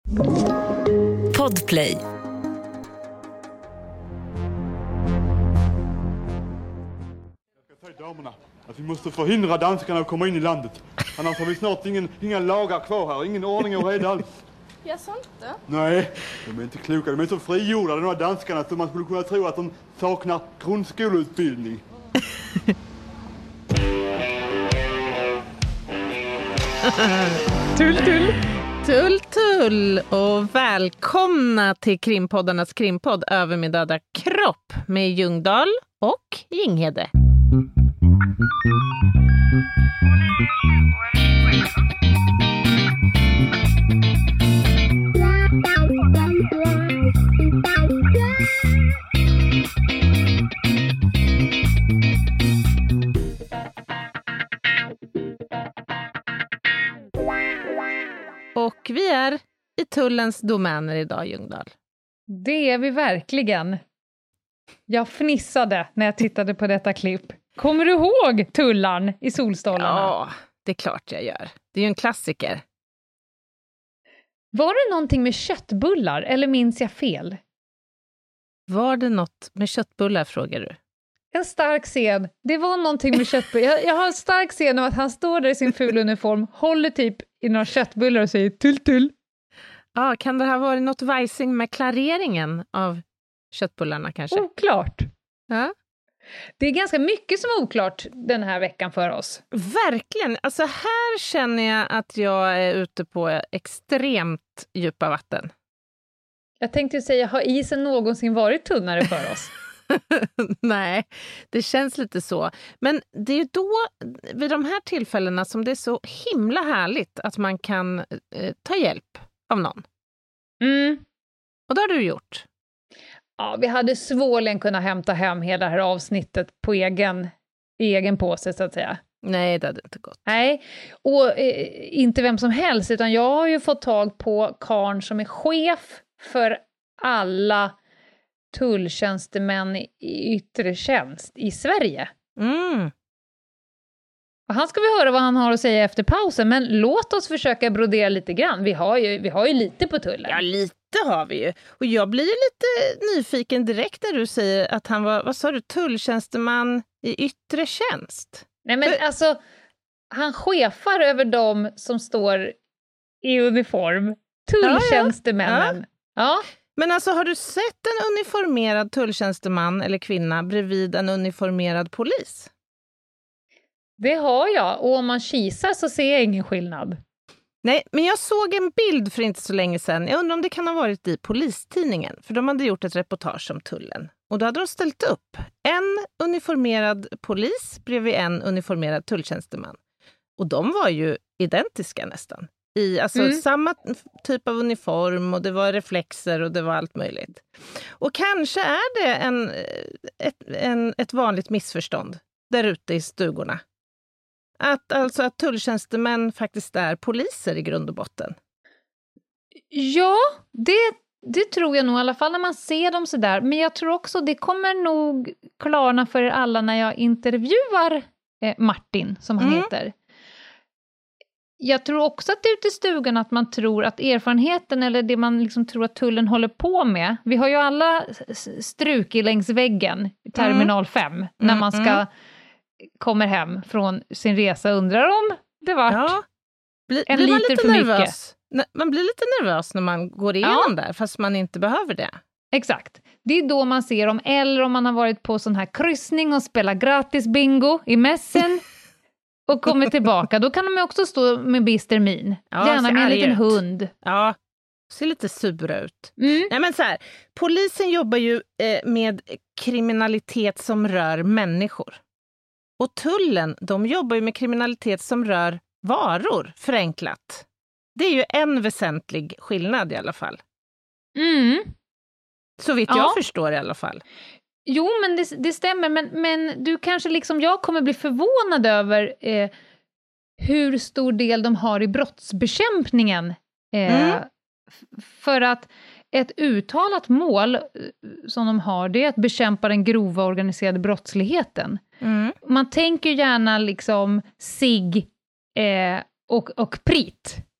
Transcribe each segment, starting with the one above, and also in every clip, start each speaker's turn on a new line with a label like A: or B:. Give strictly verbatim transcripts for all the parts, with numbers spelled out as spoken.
A: Podplay.
B: Damerna, att vi måste förhindra danskarna att komma in i landet. Annars har vi snart ingen, inga lagar kvar här, ingen ordning och reda alls.
C: Jag sa inte.
B: Nej, de är inte kloka. De är så frigjorda, de här danskarna, så man skulle kunna tro att de saknar grundskoleutbildning.
D: Tull, tull. Tull, tull. Och välkomna till krimpoddarnas krimpodd Över min döda kropp med Ljungdahl och Ginghede. Och vi är i tullens domäner idag, Ljungdahl.
E: Det är vi verkligen. Jag fnissade när jag tittade på detta klipp. Kommer du ihåg tullan i Solstolarna?
D: Ja, det är klart jag gör. Det är ju en klassiker.
E: Var det någonting med köttbullar eller minns jag fel?
D: Var det något med köttbullar, frågar du?
E: En stark scen. Det var någonting med köttbullar. Jag, jag har en stark scen av att han står där i sin fula uniform, håller typ i några köttbullar och säger tull tull.
D: Ja, kan det ha varit något vajsing med klareringen av köttbullarna kanske?
E: Oklart.
D: Ja.
E: Det är ganska mycket som är oklart den här veckan för oss.
D: Verkligen. Alltså här känner jag att jag är ute på extremt djupa vatten.
E: Jag tänkte säga, har isen någonsin varit tunnare för oss?
D: Nej, det känns lite så. Men det är ju då, vid de här tillfällena, som det är så himla härligt att man kan eh, ta hjälp av någon.
E: Mm.
D: Och det har du gjort.
E: Ja, vi hade svårligen kunnat hämta hem hela det här avsnittet på egen, egen påse, så att säga.
D: Nej, det hade inte gått.
E: Nej, och eh, inte vem som helst, utan jag har ju fått tag på karln som är chef för alla tulltjänstemän i yttre tjänst i Sverige.
D: Mm.
E: Och han ska vi höra vad han har att säga efter pausen, men låt oss försöka brodera lite grann. Vi har ju, vi har ju lite på tullen.
D: Ja, lite har vi ju. Och jag blir ju lite nyfiken direkt när du säger att han var, vad sa du, tulltjänsteman i yttre tjänst.
E: Nej, men För... alltså, han chefar över dem som står i uniform. Tulltjänstemännen.
D: Ja, ja.
E: Ja.
D: Men alltså, har du sett en uniformerad tulltjänsteman eller kvinna bredvid en uniformerad polis?
E: Det har jag, och om man kisar så ser jag ingen skillnad.
D: Nej, men jag såg en bild för inte så länge sedan. Jag undrar om det kan ha varit i Polistidningen. För de hade gjort ett reportage om tullen. Och då hade de ställt upp en uniformerad polis bredvid en uniformerad tulltjänsteman. Och de var ju identiska nästan. I alltså mm. samma typ av uniform, och det var reflexer och det var allt möjligt. Och kanske är det en, ett, en, ett vanligt missförstånd där ute i stugorna. Att, alltså att tulltjänstemän faktiskt är poliser i grund och botten.
E: Ja, det, det tror jag nog i alla fall när man ser dem så där. Men jag tror också det kommer nog klarna för er alla när jag intervjuar eh, Martin, som han mm. heter. Jag tror också att det är ute i stugan att man tror att erfarenheten eller det man liksom tror att tullen håller på med. Vi har ju alla struk i längs väggen i terminal fem mm. när man ska mm. kommer hem från sin resa, undrar om det vart ja.
D: Bli,
E: en
D: blir man
E: liter
D: lite
E: för
D: nervös?
E: mycket.
D: Man blir lite nervös när man går igenom ja. där, fast man inte behöver det.
E: Exakt. Det är då man ser om, eller om man har varit på sån här kryssning och spelat gratis bingo i mässen och kommer tillbaka. Då kan de också stå med bister min. Ja, gärna med en liten ut. hund.
D: Ja, ser lite sura ut.
E: Mm.
D: Nej, men så här, polisen jobbar ju eh, med kriminalitet som rör människor. Och tullen, de jobbar ju med kriminalitet som rör varor, förenklat. Det är ju en väsentlig skillnad i alla fall.
E: Mm.
D: Så vitt
E: ja.
D: jag förstår i alla fall.
E: Jo, men det, det stämmer. Men, men du kanske liksom, jag kommer bli förvånad över eh, hur stor del de har i brottsbekämpningen. Eh,
D: mm.
E: f- för att ett uttalat mål eh, som de har, det är att bekämpa den grova organiserade brottsligheten.
D: Mm.
E: Man tänker gärna liksom sig eh, och, och prit.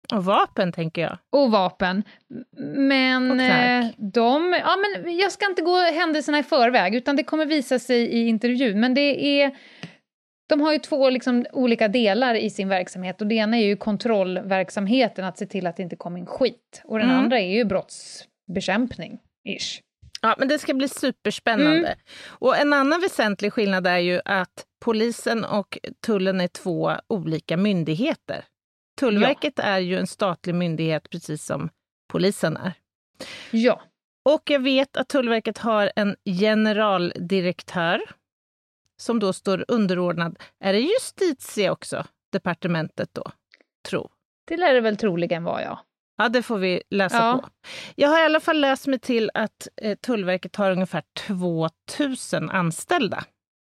D: Och vapen, tänker jag.
E: Och vapen. Men,
D: och
E: eh, de, ja, men jag ska inte gå händelserna i förväg, utan det kommer visa sig i intervjun. Men det är, de har ju två liksom olika delar i sin verksamhet. Och det ena är ju kontrollverksamheten, att se till att det inte kommer in skit. Och den mm. andra är ju brottsbekämpning, ish.
D: Ja, men det ska bli superspännande. Mm. Och en annan väsentlig skillnad är ju att polisen och tullen är två olika myndigheter. Tullverket ja. är ju en statlig myndighet, precis som polisen är.
E: Ja.
D: Och jag vet att Tullverket har en generaldirektör som då står underordnad. Är det justitie också, departementet då, tro?
E: Det lär det väl troligen vara, ja.
D: Ja, det får vi läsa
E: ja.
D: på. Jag har i alla fall läst mig till att eh, Tullverket har ungefär tvåtusen anställda.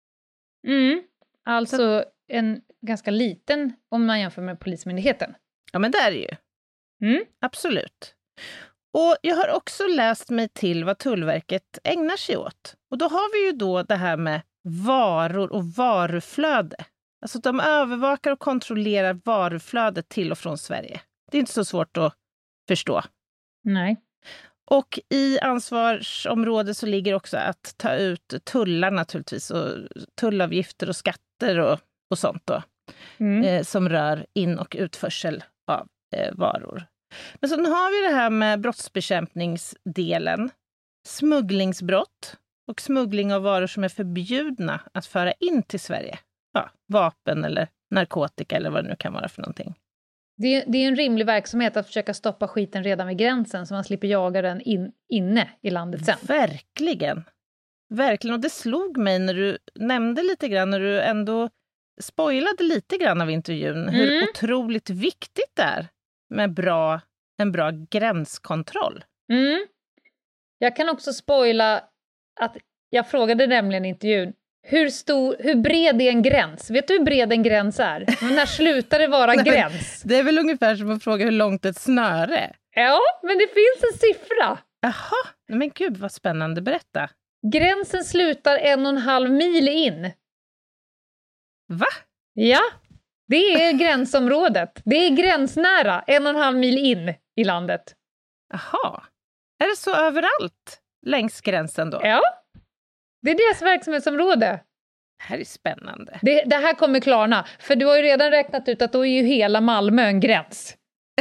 E: Mm, alltså Så. en ganska liten om man jämför med Polismyndigheten.
D: Ja, men det är det ju.
E: Mm.
D: Absolut. Och jag har också läst mig till vad Tullverket ägnar sig åt. Och då har vi ju då det här med varor och varuflöde. Alltså de övervakar och kontrollerar varuflödet till och från Sverige. Det är inte så svårt att förstå.
E: Nej.
D: Och i ansvarsområdet så ligger också att ta ut tullar naturligtvis. Och tullavgifter och skatter och, och sånt då. Mm. Eh, som rör in- och utförsel av eh, varor. Men så har vi det här med brottsbekämpningsdelen. Smugglingsbrott och smuggling av varor som är förbjudna att föra in till Sverige. Ja, vapen eller narkotika eller vad det nu kan vara för någonting.
E: Det är, det är en rimlig verksamhet att försöka stoppa skiten redan vid gränsen så man slipper jaga den in, inne i landet sen.
D: Verkligen. Verkligen. Och det slog mig när du nämnde lite grann, när du ändå spoilade lite grann av intervjun, mm. hur otroligt viktigt det är med bra, en bra gränskontroll.
E: Mm. Jag kan också spoila att jag frågade nämligen i intervjun, hur, stor, hur bred är en gräns? Vet du hur bred en gräns är? Men när slutar det vara gräns?
D: Det är väl ungefär som att fråga hur långt ett snöre.
E: Ja, men det finns en siffra.
D: Jaha, men gud vad spännande, berätta.
E: Gränsen slutar en och en halv mil in.
D: Va?
E: Ja, det är gränsområdet. Det är gränsnära, en och en halv mil in i landet.
D: Jaha, är det så överallt längs gränsen då?
E: Ja, det är deras verksamhetsområde.
D: Det här är spännande.
E: Det, det här kommer klarna, för du har ju redan räknat ut att då är ju hela Malmö en gräns.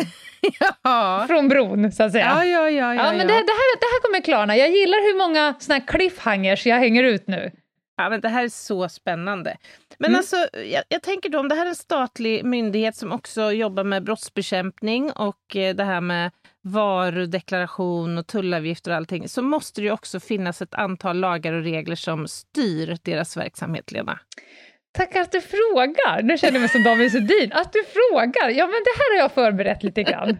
D: Ja.
E: Från bron, så att säga.
D: Ja, ja, ja. ja,
E: ja men
D: ja.
E: Det, det, här, det här kommer klarna. Jag gillar hur många såna här cliffhangers jag hänger ut nu.
D: Ja, men det här är så spännande. Men
E: mm.
D: alltså, jag, jag tänker då, om det här är en statlig myndighet som också jobbar med brottsbekämpning och eh, det här med varudeklaration och tullavgifter och allting, så måste det ju också finnas ett antal lagar och regler som styr deras verksamhet, Lena.
E: Tack att du frågar. Nu känner jag mig som David Sundin. Att du frågar. Ja, men det här har jag förberett lite grann.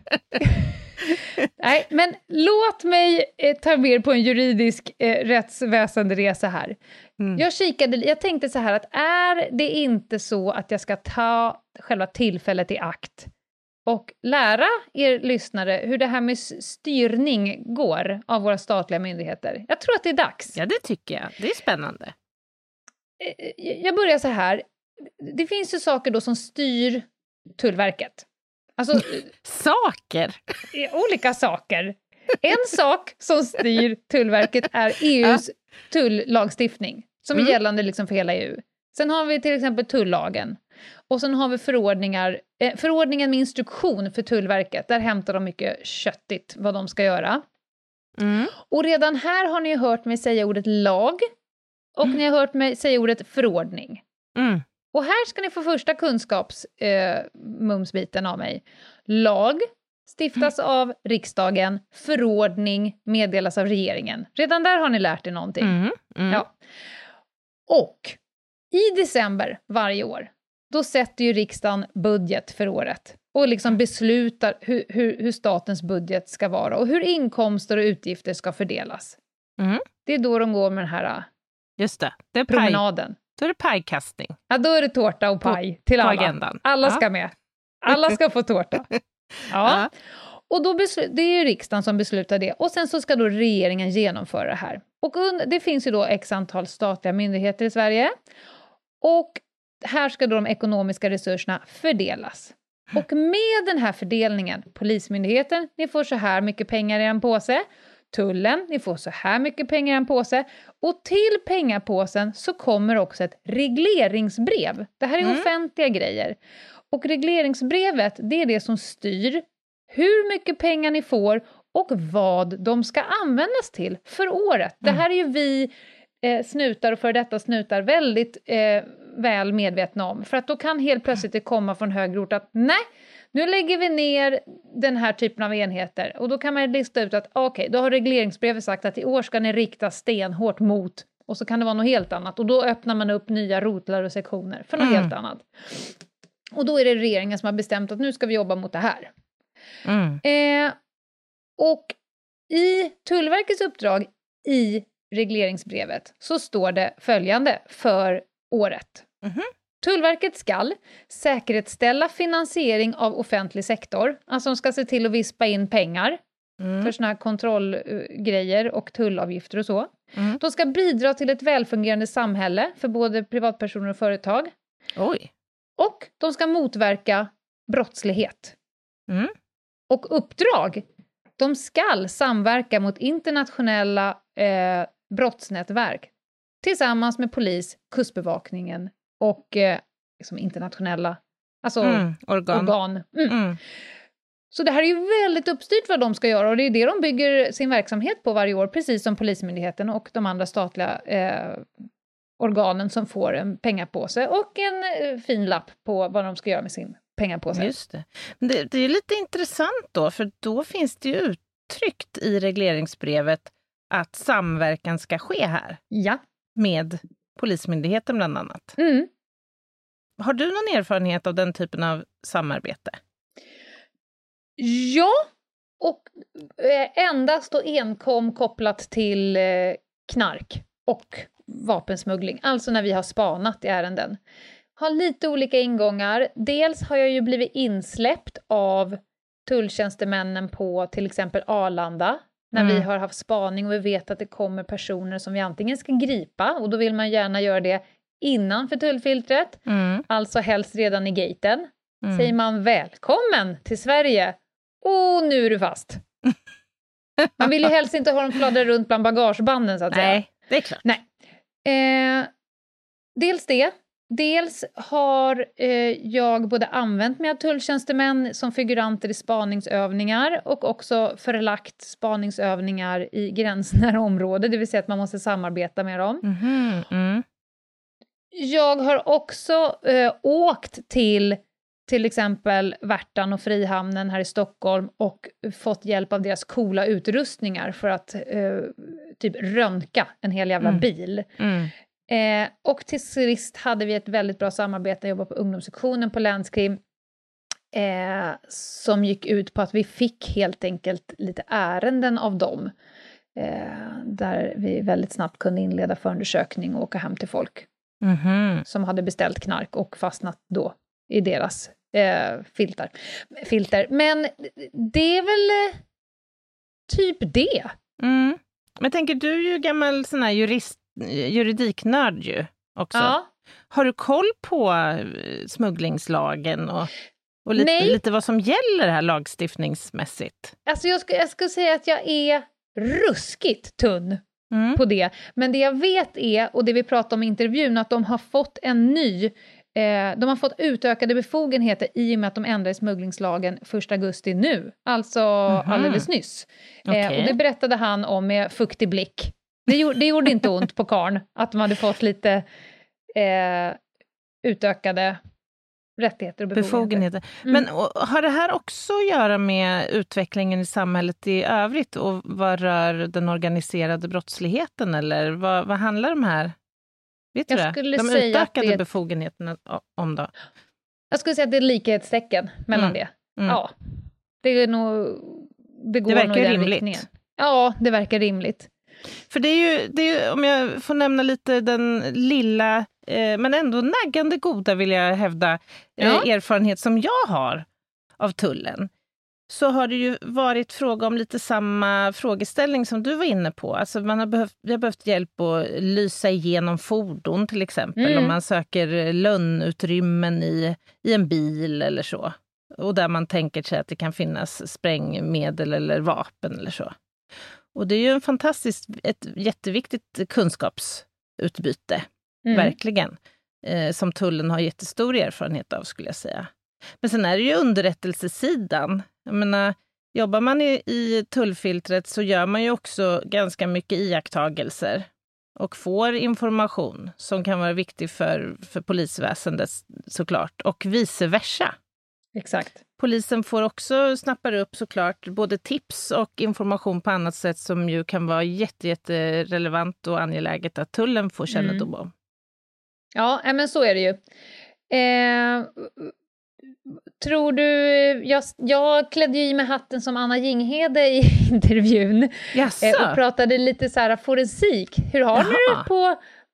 E: Nej, men låt mig eh, ta med på en juridisk eh, rättsväsenderesa här. Mm. Jag kikade, jag tänkte så här att är det inte så att jag ska ta själva tillfället i akt och lära er lyssnare hur det här med styrning går av våra statliga myndigheter. Jag tror att det är dags.
D: Ja, det tycker jag. Det är spännande.
E: Jag börjar så här. Det finns ju saker då som styr Tullverket. Alltså,
D: saker?
E: Olika saker. En sak som styr Tullverket är E U:s tullagstiftning. Som är mm. gällande liksom för hela E U. Sen har vi till exempel tullagen. Och sen har vi förordningar. Eh, förordningen med instruktion för Tullverket. Där hämtar de mycket köttigt vad de ska göra.
D: Mm. Och
E: redan här har ni hört mig säga ordet lag. Och mm. ni har hört mig säga ordet förordning.
D: Mm.
E: Och här ska ni få första kunskapsmumsbiten eh, av mig. Lag stiftas mm. av riksdagen. Förordning meddelas av regeringen. Redan där har ni lärt er någonting.
D: Mm. Mm.
E: Ja. Och i december varje år, då sätter ju riksdagen budget för året. Och liksom beslutar hur, hur, hur statens budget ska vara. Och hur inkomster och utgifter ska fördelas.
D: Mm.
E: Det är då de går med den här
D: Just det. Det är
E: promenaden.
D: Paj. Då är det pajkastning.
E: Ja, då är det tårta och paj på, till alla. Agendan. Alla ja. ska med. Alla ska få tårta. Ja. ja. Och då beslu- det är ju riksdagen som beslutar det. Och sen så ska då regeringen genomföra det här. Och un- det finns ju då x antal statliga myndigheter i Sverige. Och här ska då de ekonomiska resurserna fördelas. Och med den här fördelningen, Polismyndigheten, ni får så här mycket pengar i en påse. Tullen, ni får så här mycket pengar i en påse. Och till pengapåsen så kommer också ett regleringsbrev. Det här är mm. offentliga grejer. Och regleringsbrevet, det är det som styr hur mycket pengar ni får och vad de ska användas till för året. Mm. Det här är ju vi eh, snutar och för detta snutar väldigt eh, väl medvetna om. För att då kan helt plötsligt det komma från högre ort att nej, nu lägger vi ner den här typen av enheter. Och då kan man lista ut att okej, okay, då har regleringsbrevet sagt att i år ska ni rikta stenhårt mot. Och så kan det vara något helt annat. Och då öppnar man upp nya rotlar och sektioner för något mm. helt annat. Och då är det regeringen som har bestämt att nu ska vi jobba mot det här. Mm. Eh, och i Tullverkets uppdrag i regleringsbrevet så står det följande för året. Mm-hmm. Tullverket skall säkerställa finansiering av offentlig sektor. Alltså de ska se till att vispa in pengar mm. för såna här kontrollgrejer och tullavgifter och så. Mm. De ska bidra till ett välfungerande samhälle för både privatpersoner och företag.
D: Oj.
E: Och de ska motverka brottslighet. Mm. Och uppdrag, de ska samverka mot internationella eh, brottsnätverk tillsammans med polis, kustbevakningen och eh, liksom internationella alltså
D: mm, organ.
E: organ. Mm. Mm. Så det här är ju väldigt uppstyrt vad de ska göra och det är det de bygger sin verksamhet på varje år, precis som Polismyndigheten och de andra statliga eh, organen som får en pengapåse och en eh, fin lapp på vad de ska göra med sin pengapåse.
D: Just det. Men det, det är lite intressant då, för då finns det ju uttryckt i regleringsbrevet att samverkan ska ske här.
E: Ja. Med
D: Polismyndigheten bland annat.
E: Mm.
D: Har du någon erfarenhet av den typen av samarbete?
E: Ja, och eh, endast och enkom kopplat till eh, knark och vapensmuggling. Alltså när vi har spanat i ärenden. Har lite olika ingångar. Dels har jag ju blivit insläppt av tulltjänstemännen på till exempel Arlanda. När mm. vi har haft spaning och vi vet att det kommer personer som vi antingen ska gripa. Och då vill man gärna göra det innanför tullfiltret. Mm. Alltså helst redan i gaten. Mm. Säger man välkommen till Sverige. Och nu är du fast. Man vill ju helst inte ha dem fladdra runt bland bagagebanden så att säga.
D: Nej, det är klart.
E: Nej. Eh, dels det. Dels har eh, jag både använt mig av tulltjänstemän som figuranter i spaningsövningar och också förlagt spaningsövningar i gränsnära område, det vill säga att man måste samarbeta med dem.
D: Mm-hmm. Mm.
E: Jag har också eh, åkt till till exempel Värtan och Frihamnen här i Stockholm och fått hjälp av deras coola utrustningar för att eh, typ röntga en hel jävla
D: mm.
E: bil.
D: Mm.
E: Eh, och till sist hade vi ett väldigt bra samarbete, jag jobbade på ungdomssektionen på Länskrim eh, som gick ut på att vi fick helt enkelt lite ärenden av dem eh, där vi väldigt snabbt kunde inleda förundersökning och åka hem till folk
D: mm-hmm.
E: som hade beställt knark och fastnat då i deras eh, filter. filter. Men det är väl eh, typ det.
D: Mm. Men tänker du är ju gammal sån här jurist juridiknörd ju också.
E: Ja.
D: Har du koll på smugglingslagen och, och lite, lite vad som gäller här lagstiftningsmässigt?
E: Alltså jag ska, jag ska säga att jag är ruskigt tunn mm. på det. Men det jag vet är, och det vi pratade om i intervjun, att de har fått en ny, eh, de har fått utökade befogenheter i och med att de ändrade smugglingslagen första augusti nu. Alltså mm-hmm. alldeles nyss.
D: Okay.
E: Eh, och det berättade han om med fuktig blick. Det gjorde, det gjorde inte ont på karn att de hade fått lite eh, utökade rättigheter och befogenheter. befogenheter.
D: Mm. Men och, har det här också att göra med utvecklingen i samhället i övrigt och vad rör den organiserade brottsligheten eller vad, vad handlar de här? Vet du
E: jag
D: det? De
E: säga
D: utökade
E: det...
D: befogenheterna om då?
E: Jag skulle säga att det är likhetstecken mellan mm. det.
D: Mm.
E: Ja, det är nog det går
D: det verkar
E: nog i den
D: rimligt.
E: riktningen. Ja, det verkar rimligt.
D: För det är ju, det är ju, om jag får nämna lite den lilla, eh, men ändå naggande goda vill jag hävda, eh,
E: ja.
D: erfarenhet som jag har av tullen. Så har det ju varit fråga om lite samma frågeställning som du var inne på. Alltså man har behövt, vi har behövt hjälp att lysa igenom fordon till exempel. Mm. Om man söker lönnutrymmen i, i en bil eller så. och där man tänker sig att det kan finnas sprängmedel eller vapen eller så. Och det är ju en fantastiskt, ett jätteviktigt kunskapsutbyte, mm. verkligen, eh, som tullen har jättestor erfarenhet av, skulle jag säga. Men sen är det ju underrättelsesidan. Jag menar, jobbar man i, i tullfiltret så gör man ju också ganska mycket iakttagelser och får information som kan vara viktig för, för polisväsendet såklart, och vice versa.
E: Exakt.
D: Polisen får också snappar upp såklart både tips och information på annat sätt som ju kan vara jätte, jätte relevant och angeläget att tullen får kännedom om. Mm.
E: Ja, men så är det ju. Eh, tror du... Jag, jag klädde ju i med hatten som Anna Jinghede i intervjun. Eh, och pratade lite så här forensik. Hur har Jaha. ni det på...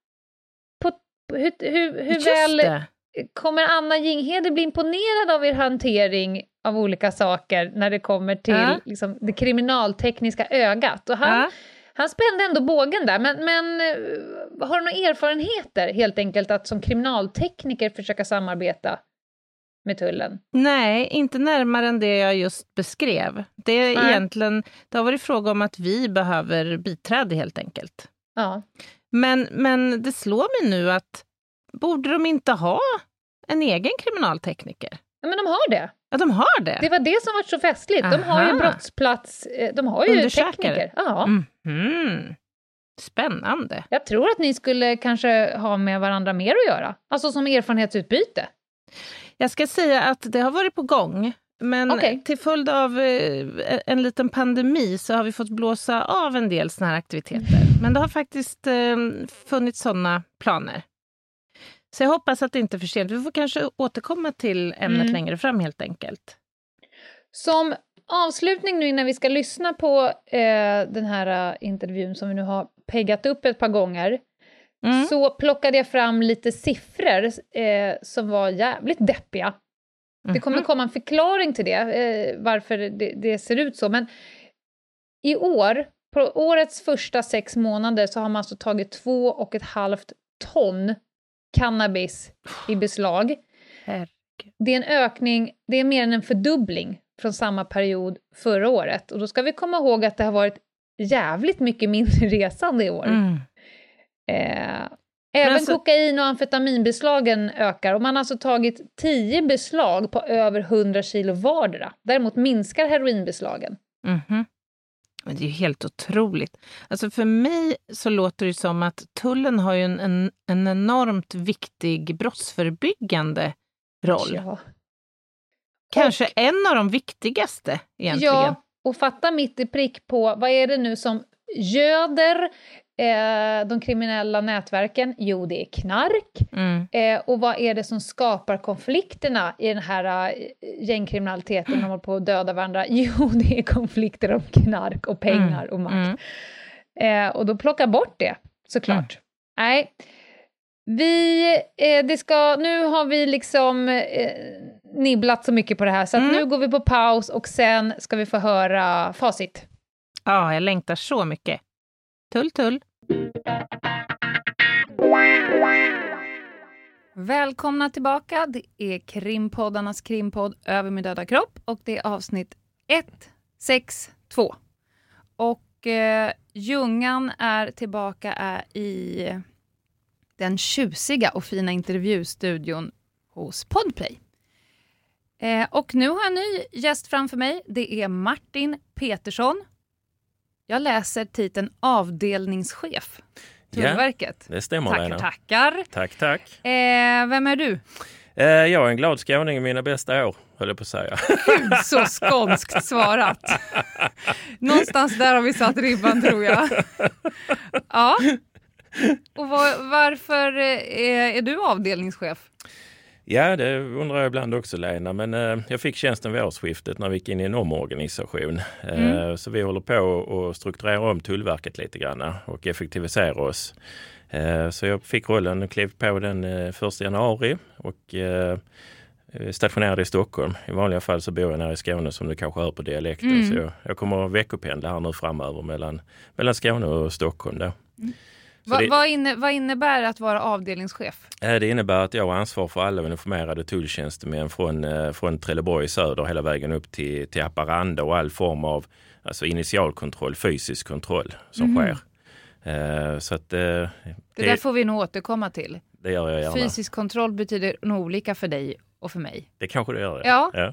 E: på hur hur, hur väl... Det. Kommer Anna Jinghede bli imponerad av er hantering av olika saker när det kommer till ja. liksom, det kriminaltekniska ögat? Och han, ja. han spände ändå bågen där. Men, men har du några erfarenheter helt enkelt att som kriminaltekniker försöka samarbeta med tullen?
D: Nej, inte närmare än det jag just beskrev. Det är Nej. egentligen, det har varit fråga om att vi behöver biträde helt enkelt.
E: Ja.
D: Men, men det slår mig nu att borde de inte ha en egen kriminaltekniker?
E: Ja, men de har det.
D: Ja, de har det.
E: Det var det som var så festligt. Aha. De har ju brottsplats, de har ju tekniker. Ja.
D: Mm-hmm. Spännande.
E: Jag tror att ni skulle kanske ha med varandra mer att göra. Alltså som erfarenhetsutbyte.
D: Jag ska säga att det har varit på gång. Men okay. till följd av en liten pandemi så har vi fått blåsa av en del såna här aktiviteter. Men det har faktiskt funnits sådana planer. Så jag hoppas att det inte är för sent. Vi får kanske återkomma till ämnet mm. längre fram helt enkelt.
E: Som avslutning nu innan vi ska lyssna på eh, den här uh, intervjun som vi nu har peggat upp ett par gånger. Mm. Så plockade jag fram lite siffror eh, som var jävligt deppiga. Mm. Det kommer komma en förklaring till det. Eh, varför det, det ser ut så. Men i år, på årets första sex månader så har man alltså tagit två och ett halvt ton cannabis i beslag.
D: Herregud.
E: Det är en ökning, det är mer än en fördubbling från samma period förra året. Och då ska vi komma ihåg att det har varit jävligt mycket mindre resande i år. Mm. Eh, även alltså, kokain- och amfetaminbeslagen ökar. Och man har alltså tagit tio beslag på över hundra kilo vardera. Däremot minskar heroinbeslagen.
D: Mhm. Men det är ju helt otroligt. Alltså för mig så låter det som att tullen har ju en, en, en enormt viktig brottsförebyggande roll. Ja. Kanske och, en av de viktigaste egentligen.
E: Ja, och fatta mitt i prick på vad är det nu som göder eh, de kriminella nätverken? Jo, det är knark. Mm. Eh, och vad är det som skapar konflikterna i den här uh, gängkriminaliteten när de håller på att döda varandra? Jo, det är konflikter om knark och pengar mm. och makt. Mm. Eh, och då plocka bort det, såklart. Mm. Nej, vi, eh, det ska, nu har vi liksom eh, nibblat så mycket på det här så att mm. nu går vi på paus och sen ska vi få höra facit.
D: Ja, jag längtar så mycket. Tull, tull.
A: Välkomna tillbaka. Det är krimpoddarnas krimpodd Över min döda kropp. Och det är avsnitt ett sex två. Och eh, Ljungan är tillbaka är i den tjusiga och fina intervjustudion hos Podplay. Eh, och nu har jag en ny gäst framför mig. Det är Martin Petersson. Jag läser titeln avdelningschef. Tullverket.
C: Ja, det stämmer.
A: Tackar, Lena. tackar.
C: Tack, tack.
A: Eh, vem är du?
C: Eh, jag är en glad skåning i mina bästa år, höll jag på att säga.
A: Så skånskt svarat. Någonstans där har vi satt ribban, tror jag. Ja. Och var, varför är, är du avdelningschef?
C: Ja, det undrar jag ibland också, Lena. Men eh, jag fick tjänsten vid årsskiftet när vi gick in i en omorganisation. Eh, mm. Så vi håller på att strukturera om Tullverket lite grann och effektivisera oss. Eh, så jag fick rollen och klev på den eh, första januari och eh, stationerade i Stockholm. I vanliga fall så bor jag nära i Skåne som du kanske hör på dialekten. Mm. Så jag, jag kommer att veckopendla här nu framöver mellan, mellan Skåne och Stockholm då. Mm.
A: Va,
C: det,
A: vad, inne, vad innebär att vara avdelningschef?
C: Det innebär att jag har ansvar för alla uniformerade tulltjänstemän från, från Trelleborg i söder hela vägen upp till, till Haparanda och all form av alltså initialkontroll, fysisk kontroll som mm. sker. Uh, så att, uh, det,
A: det där får vi nog återkomma till.
C: Det gör jag gärna.
A: Fysisk kontroll betyder nog olika för dig och för mig.
C: Det kanske det gör.
A: Ja.
C: ja.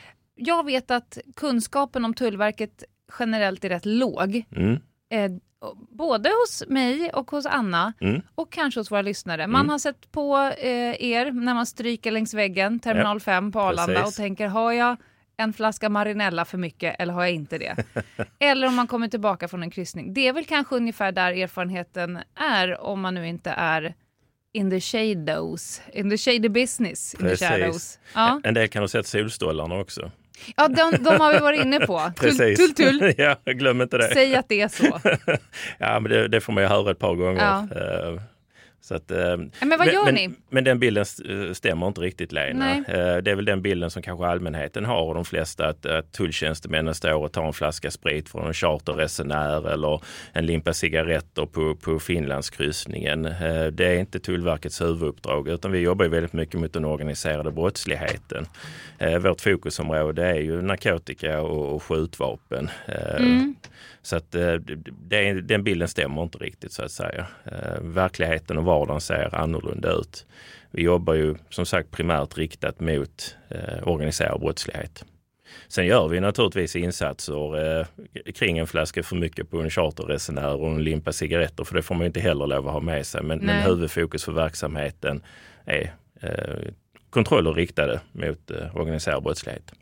A: Jag vet att kunskapen om Tullverket generellt är rätt låg. Mm. Eh, både hos mig och hos Anna mm. och kanske hos våra lyssnare. Man mm. har sett på eh, er när man stryker längs väggen, terminal ja. fem på Arlanda Precis. Och tänker, har jag en flaska Marinella för mycket eller har jag inte det? Eller om man kommer tillbaka från en kryssning. Det är väl kanske ungefär där erfarenheten är om man nu inte är in the shadows, in the shady business, in
C: Precis.
A: the shadows. Ja.
C: En del kan ha sett solstolarna också.
A: Ja, de, de har vi varit inne på. Tull, tull, tull.
C: Ja, glöm inte det.
A: Säg att det är så.
C: Ja, men det, det får man ju höra ett par gånger.
A: Ja.
C: Uh, så att, uh,
A: ja, men vad gör
C: men,
A: ni?
C: Men den bilden stämmer inte riktigt, Lena. Uh, det är väl den bilden som kanske allmänheten har och de flesta att, att tulltjänstemännen står och tar en flaska sprit från en charterresenär eller en limpa cigaretter på, på Finlandskryssningen. Uh, det är inte Tullverkets huvuduppdrag utan vi jobbar ju väldigt mycket mot den organiserade brottsligheten. Uh, vårt fokusområde är ju narkotika och, och skjutvapen. Uh, mm. Så att uh, det, den bilden stämmer inte riktigt så att säga. Uh, verkligheten och vardagen ser annorlunda ut. Vi jobbar ju som sagt primärt riktat mot eh, organiserad brottslighet. Sen gör vi naturligtvis insatser eh, kring en flaska för mycket på en charterresenär och en limpa cigaretter för det får man ju inte heller lov att ha med sig. Men, men huvudfokus för verksamheten är eh, kontroller riktade mot eh, organiserad brottslighet.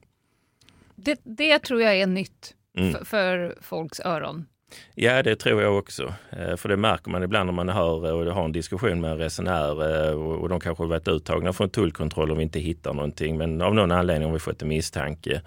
A: Det, det tror jag är nytt mm. f- för folks öron.
C: Ja, det tror jag också. För det märker man ibland när man hör och har en diskussion med en resenär och de kanske har varit uttagna från tullkontroll om vi inte hittar någonting. Men av någon anledning har vi fått en misstanke.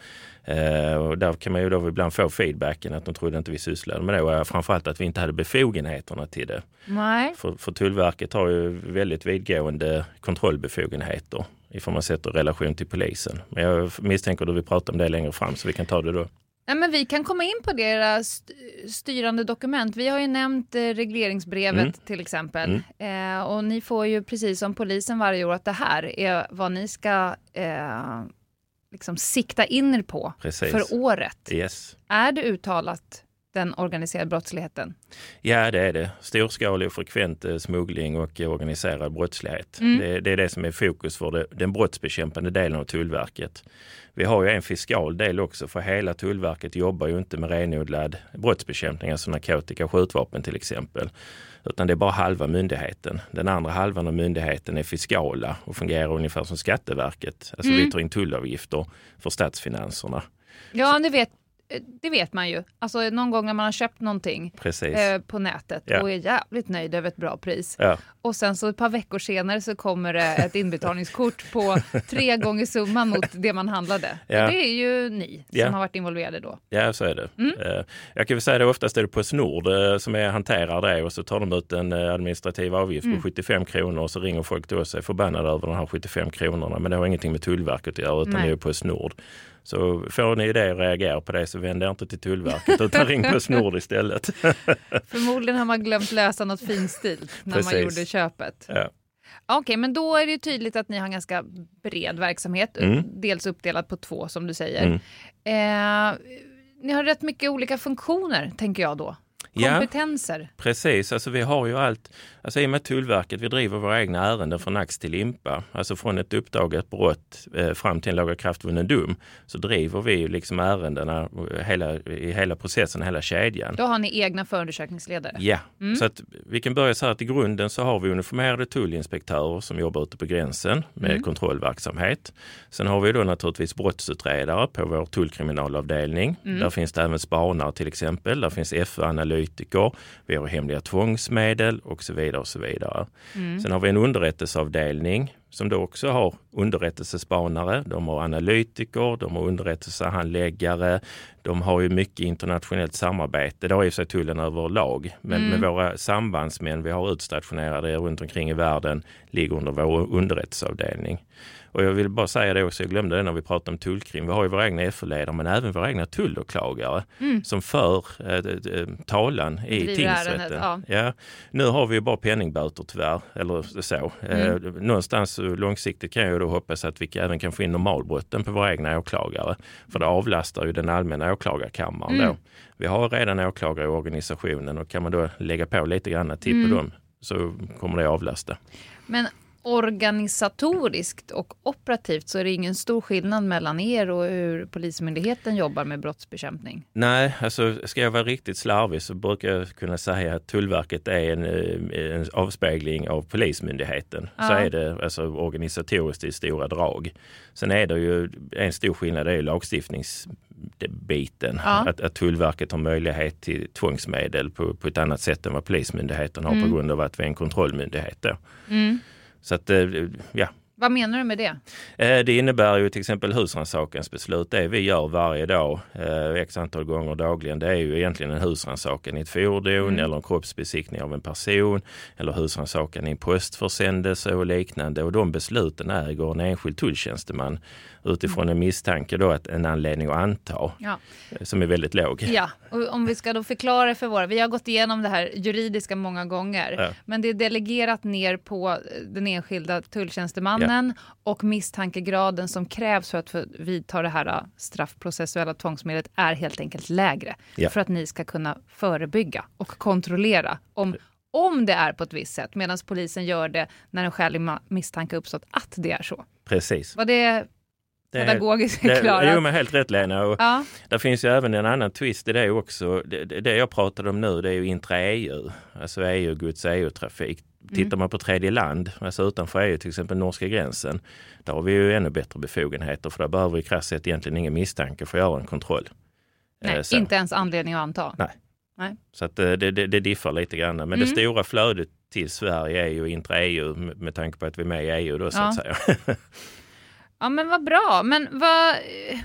C: Och där kan man ju då ibland få feedbacken att de trodde inte vi sysslade med det. Och framförallt att vi inte hade befogenheterna till det.
A: Nej.
C: För, för Tullverket har ju väldigt vidgående kontrollbefogenheter ifall man sätter relation till polisen. Men jag misstänker att vi pratar om det längre fram så vi kan ta det då.
A: Ja, men vi kan komma in på deras styrande dokument. Vi har ju nämnt eh, regleringsbrevet mm. till exempel. Mm. Eh, och ni får ju precis som polisen varje år att det här är vad ni ska eh, liksom sikta in er på
C: precis.
A: För året.
C: Yes.
A: Är det uttalat den organiserade brottsligheten?
C: Ja, det är det. Storskalig och frekvent smuggling och organiserad brottslighet.
A: Mm.
C: Det, det är det som är fokus för det, den brottsbekämpande delen av Tullverket. Vi har ju en fiskal del också för hela Tullverket jobbar ju inte med renodlad brottsbekämpning, alltså narkotika och skjutvapen till exempel. Utan det är bara halva myndigheten. Den andra halvan av myndigheten är fiskala och fungerar ungefär som Skatteverket. Alltså mm. vi tar in tullavgifter för statsfinanserna.
A: Ja, det vet Det vet man ju. Alltså någon gång när man har köpt någonting eh, på nätet ja. Och är jävligt nöjd över ett bra pris. Ja. Och sen så ett par veckor senare så kommer det ett inbetalningskort på tre gånger summan mot det man handlade. Ja. Och det är ju ni som ja. Har varit involverade då.
C: Ja, så är det. Mm. Jag kan väl säga det oftast är det på Snord som är hanterar det och så tar de ut en administrativ avgift mm. på sjuttiofem kronor och så ringer folk till oss och är förbannade över de här sjuttiofem kronorna. Men det har ingenting med Tullverket att göra utan Nej. Det är på Snord. Så får ni det och reagerar på det så vänder inte till Tullverket utan ring på Snord istället.
A: Förmodligen har man glömt lösa något finstil när Precis. Man gjorde köpet.
C: Ja.
A: Okej, okay, men då är det ju tydligt att ni har en ganska bred verksamhet. Mm. Dels uppdelat på två som du säger. Mm. Eh, ni har rätt mycket olika funktioner tänker jag då. Kompetenser.
C: Ja, precis. Alltså vi har ju allt, alltså i och med Tullverket, vi driver våra egna ärenden från ax till limpa. Alltså från ett uppdagat brott eh, fram till en lagakraftvunnen dom så driver vi ju liksom ärendena hela, i hela processen, hela kedjan.
A: Då har ni egna förundersökningsledare?
C: Ja, mm. så att vi kan börja så här att i grunden så har vi uniformerade tullinspektörer som jobbar ute på gränsen med mm. kontrollverksamhet. Sen har vi då naturligtvis brottsutredare på vår tullkriminalavdelning. Mm. Där finns det även spanare till exempel. Där finns F O-analytiker. Vi har hemliga tvångsmedel och så vidare och så vidare. Mm. Sen har vi en underrättelseavdelning som då också har underrättelsespanare, de har analytiker, de har underrättelsehandläggare, de har ju mycket internationellt samarbete. Det har ju sig tullen överlag, men mm. med våra sambandsmän vi har utstationerade runt omkring i världen ligger under vår underrättelseavdelning. Och jag vill bara säga det också, jag glömde det när vi pratade om tullkrim. Vi har ju våra egna F Ö-ledare men även våra egna tullåklagare mm. som för äh, äh, talan i
A: Driver
C: tingsrätten.
A: Ärendet, ja.
C: Ja, nu har vi ju bara penningböter tyvärr, eller så. Mm. Eh, någonstans långsiktigt kan jag då hoppas att vi även kan få in normalbrotten på våra egna åklagare. För det avlastar ju den allmänna åklagarkammaren mm. då. Vi har redan åklagare i organisationen och kan man då lägga på lite grann tipp mm. på dem så kommer det avlasta.
A: Men organisatoriskt och operativt så är det ingen stor skillnad mellan er och hur Polismyndigheten jobbar med brottsbekämpning?
C: Nej, alltså ska jag vara riktigt slarvig så brukar jag kunna säga att Tullverket är en, en avspegling av Polismyndigheten. Ja. Så är det alltså organisatoriskt i stora drag. Sen är det ju en stor skillnad, det är lagstiftningsbiten. Ja. Att, att Tullverket har möjlighet till tvångsmedel på, på ett annat sätt än vad Polismyndigheten har mm. på grund av att vi är en kontrollmyndighet då. Mm. Så att, ja.
A: Vad menar du med det?
C: Det innebär ju till exempel husrannsakans beslut. Det vi gör varje dag, x antal gånger dagligen, det är ju egentligen en husrannsakan i ett fordon mm. eller en kroppsbesiktning av en person eller husrannsakan i en postförsändelse och liknande. Och de besluten äger en enskild tulltjänsteman utifrån en misstanke då att en anledning att anta ja. som är väldigt låg.
A: Ja, och om vi ska då förklara för våra, vi har gått igenom det här juridiska många gånger, ja. men det är delegerat ner på den enskilda tulltjänstemannen ja. och misstankegraden som krävs för att vidta det här straffprocessuella tvångsmedlet är helt enkelt lägre ja. för att ni ska kunna förebygga och kontrollera om om det är på ett visst sätt, medan polisen gör det när en skälig misstanke uppstått att det är så.
C: Precis.
A: Var det pedagogiskt
C: förklarat? Jo, men helt rätt Lena. Och ja. Där finns ju även en annan twist i det också. Det, det, det jag pratade om nu, det är ju intra-E U. Alltså E U, Guds E U-trafik. Tittar mm. man på tredje land, alltså utanför E U, till exempel norska gränsen, där har vi ju ännu bättre befogenheter för där behöver vi krasst sett egentligen ingen misstanke för att göra en kontroll.
A: Nej, så. Inte ens anledning att anta.
C: Nej. Nej. Så att det, det, det diffar lite grann. Men mm. det stora flödet till Sverige är ju intra-E U med tanke på att vi är med i E U då så ja. att säga.
A: Ja, men vad bra. Men vad,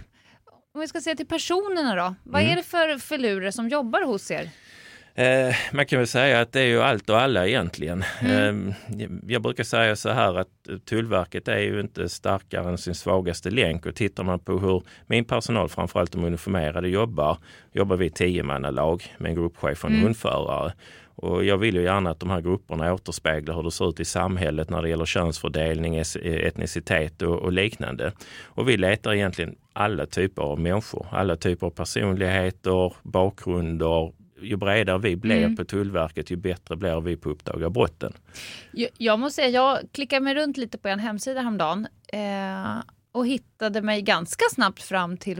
A: om vi ska se till personerna då. Vad mm. är det för filurer som jobbar hos er?
C: Eh, man kan väl säga att det är ju allt och alla egentligen. Mm. Eh, jag brukar säga så här att Tullverket är ju inte starkare än sin svagaste länk. Och tittar man på hur min personal, framförallt de uniformerade, jobbar, jobbar vi tiomannalag med en gruppchef och en mm. hundförare. Och jag vill ju gärna att de här grupperna återspeglar hur det ser ut i samhället när det gäller könsfördelning, etnicitet och, och liknande. Och vi letar egentligen alla typer av människor, alla typer av personligheter, bakgrunder. Ju bredare vi blir mm. på Tullverket, ju bättre blir vi på uppdaga brotten.
A: Jag, jag måste säga, jag klickade mig runt lite på en hemsida häromdagen eh, och hittade mig ganska snabbt fram till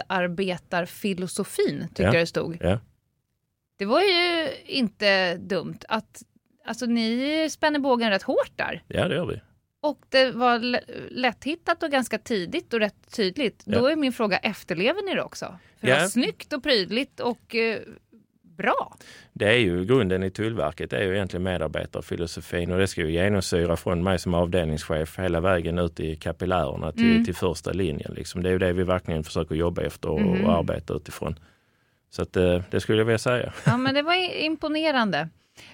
A: medarbetarfilosofin, tycker ja. det stod. Ja. Det var ju inte dumt att alltså, ni spänner bågen rätt hårt där.
C: Ja, det gör vi.
A: Och det var l- lätthittat och ganska tidigt och rätt tydligt. Ja. Då är min fråga, efterlever ni det också? För ja. det var snyggt och prydligt och eh, bra.
C: Det är ju grunden i Tullverket, det är ju egentligen medarbetarfilosofin och det ska ju genomsyra från mig som avdelningschef hela vägen ut i kapillärerna till, mm. till första linjen. Liksom. Det är ju det vi verkligen försöker jobba efter och, mm. och arbeta utifrån. Så att, det skulle jag vilja säga.
A: Ja, men det var imponerande.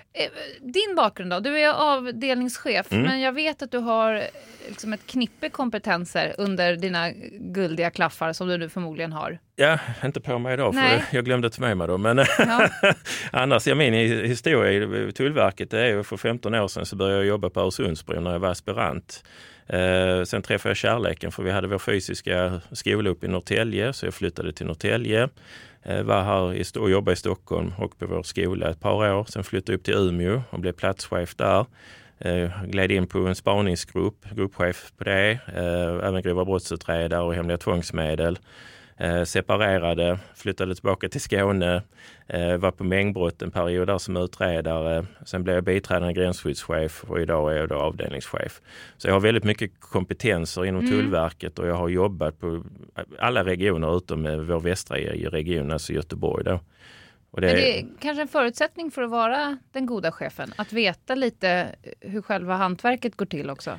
A: Din bakgrund då? Du är avdelningschef, mm. men jag vet att du har liksom ett knippe kompetenser under dina guldiga klaffar som du nu förmodligen har.
C: Ja, inte på mig idag för Nej. jag glömde ta med mig dem. Men ja. annars, jag min historia i Tullverket är ju för femton år sedan så började jag jobba på Öresundsbron när jag var aspirant. Eh, sen träffade jag kärleken för vi hade vår fysiska skola upp i Norrtälje så jag flyttade till Norrtälje. Eh, var här i, och jobbade i Stockholm och på vår skola ett par år. Sen flyttade jag upp till Umeå och blev platschef där. Eh, gled in på en spaningsgrupp, gruppchef på det. Eh, även grova brottsutredare och hemliga tvångsmedel. Eh, separerade, flyttade tillbaka till Skåne, eh, var på mängdbrott en period där som utredare. Sen blev jag biträdande gränsskyddschef och idag är jag då avdelningschef. Så jag har väldigt mycket kompetenser inom mm. Tullverket och jag har jobbat på alla regioner utom vår västra region, alltså Göteborg då. Och det,
A: är det kanske en förutsättning för att vara den goda chefen? Att veta lite hur själva hantverket går till också?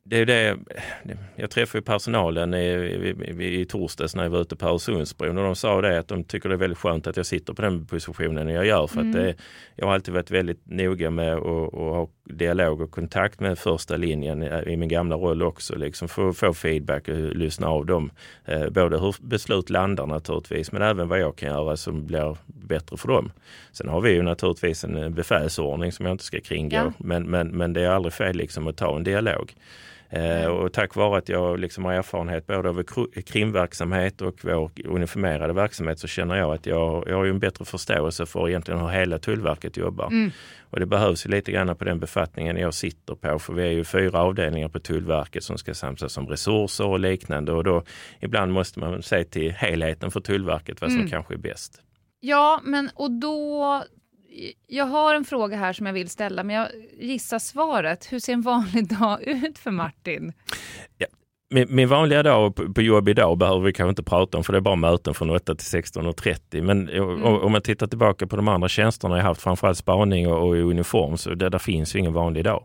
C: Det är det, jag träffade personalen i, i, i torsdags när jag var ute på Öresundsbron och de sa det att de tycker det är väldigt skönt att jag sitter på den positionen jag gör för mm. att det, jag har alltid varit väldigt noga med att, att ha dialog och kontakt med första linjen i min gamla roll också, liksom få, få feedback och lyssna av dem. Eh, både hur beslut landar naturligtvis men även vad jag kan göra som blir bättre för dem. Sen har vi ju naturligtvis en befälsordning som jag inte ska kringgå ja. men, men, men det är aldrig fel liksom att ta en dialog. Eh, och tack vare att jag liksom har erfarenhet både av krimverksamhet och vår uniformerade verksamhet så känner jag att jag, jag har ju en bättre förståelse för egentligen hur hela Tullverket jobbar. Mm. Och det behövs ju lite grann på den befattningen jag sitter på för vi är ju fyra avdelningar på Tullverket som ska samsas om resurser och liknande och då ibland måste man se till helheten för Tullverket vad som mm. kanske är bäst.
A: Ja, men och då... Jag har en fråga här som jag vill ställa, men jag gissar svaret. Hur ser en vanlig dag ut för Martin?
C: Ja. Min, min vanliga dag på, på jobb idag behöver vi kanske inte prata om för det är bara möten från åtta till sexton och trettio. Men mm. om man tittar tillbaka på de andra tjänsterna jag haft, framförallt spaning och, och uniform, så det, där finns ju ingen vanlig dag.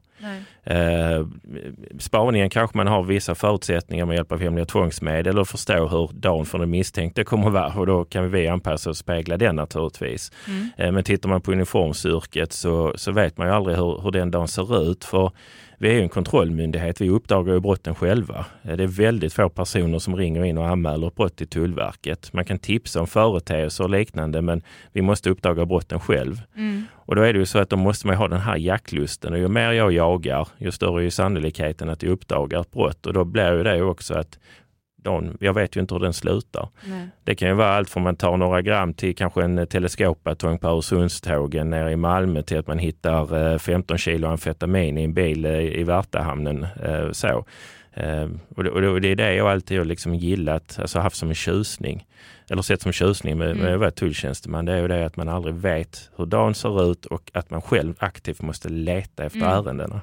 C: Eh, spaningen kanske man har vissa förutsättningar med hjälp av hemliga tvångsmedel och förstå hur dagen för den misstänkte kommer vara och då kan vi anpassa och spegla den naturligtvis. Mm. Eh, men tittar man på uniformsyrket så, så vet man ju aldrig hur, hur den dagen ser ut för vi är ju en kontrollmyndighet, vi uppdagar ju brotten själva. Det är väldigt få personer som ringer in och anmäler brott till Tullverket. Man kan tipsa om företeelser och liknande men vi måste uppdaga brotten själv. Mm. Och då är det ju så att då måste man ha den här jaktlusten och ju mer jag jagar ju större är ju sannolikheten att jag uppdagar ett brott och då blir ju det också att de, jag vet ju inte hur den slutar. Nej. Det kan ju vara allt från man tar några gram till kanske en teleskopbatong på Öresundstågen nere i Malmö till att man hittar femton kilo amfetamin i en bil i Värtahamnen. Så. Och det, och det är det jag alltid har liksom gillat, alltså haft som en tjusning. Eller sett som tjusning med, med att vara tulltjänsteman. Det är ju det att man aldrig vet hur dagen ser ut och att man själv aktivt måste leta efter mm. ärendena.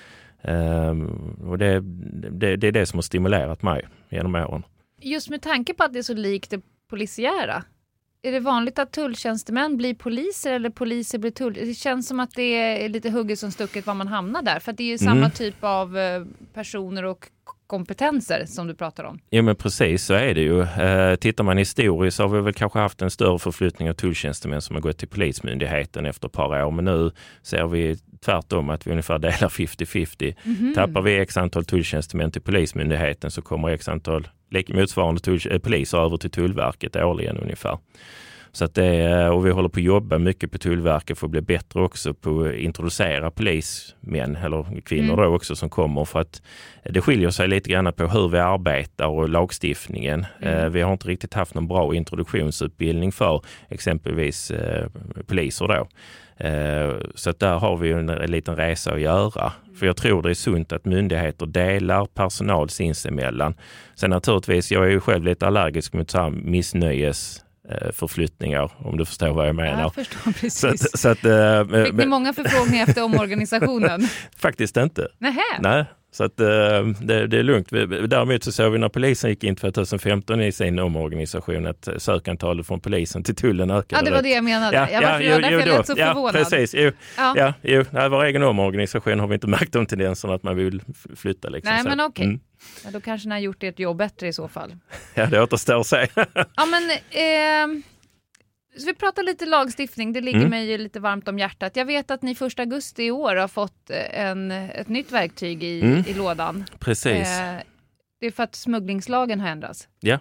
C: Um, och det, det, det är det som har stimulerat mig genom åren.
A: Just med tanke på att det är så likt det polisiära. Är det vanligt att tulltjänstemän blir poliser eller poliser blir tull? Det känns som att det är lite hugget som stucket var man hamnar där. För att det är ju samma mm. typ av personer och kompetenser som du pratar om.
C: Ja men precis så är det ju. Eh, tittar man historiskt så har vi väl kanske haft en större förflyttning av tulltjänstemän som har gått till polismyndigheten efter ett par år. Men nu ser vi tvärtom att vi ungefär delar femtio femtio. Mm-hmm. Tappar vi x antal tulltjänstemän till polismyndigheten så kommer x antal motsvarande tull- äh, poliser över till Tullverket årligen ungefär. Så att det, och vi håller på att jobba mycket på Tullverket för att bli bättre också på att introducera polismän eller kvinnor mm. då också som kommer för att det skiljer sig lite grann på hur vi arbetar och lagstiftningen. Mm. Eh, vi har inte riktigt haft någon bra introduktionsutbildning för exempelvis eh, poliser då. Eh, så att där har vi en, en liten resa att göra. För jag tror det är sunt att myndigheter delar personal sinsemellan. Sen naturligtvis, jag är ju själv lite allergisk mot så här missnöjes förflyttningar, om du förstår vad jag menar.
A: Jag förstår precis.
C: Så att, så att, äh,
A: Fick men, ni många förfrågningar efter omorganisationen?
C: Faktiskt inte.
A: Nähä.
C: Nej, så att, äh, det, det är lugnt. Däremot så såg vi när polisen gick in tjugohundrafemton i sin omorganisation att sökantalet från polisen till tullen ökade.
A: Ja, det var det jag menade. Ja, jag var, ja, jo, därför jo, jag lät så
C: ja,
A: förvånad.
C: Precis. Jo, ja. Ja, jo, när vår egen omorganisation har vi inte märkt de tendenserna att man vill flytta. Liksom,
A: Nej,
C: så.
A: men okej. Okay.
C: Mm.
A: Ja, då kanske ni har gjort ert jobb bättre i så fall.
C: Ja, det återstår att säga.
A: Ja, men... Eh... Så vi pratar lite lagstiftning, det ligger mm. mig ju lite varmt om hjärtat. Jag vet att ni första augusti i år har fått en, ett nytt verktyg i, mm. i lådan.
C: Precis.
A: Eh, det är för att smugglingslagen har ändrats.
C: Ja.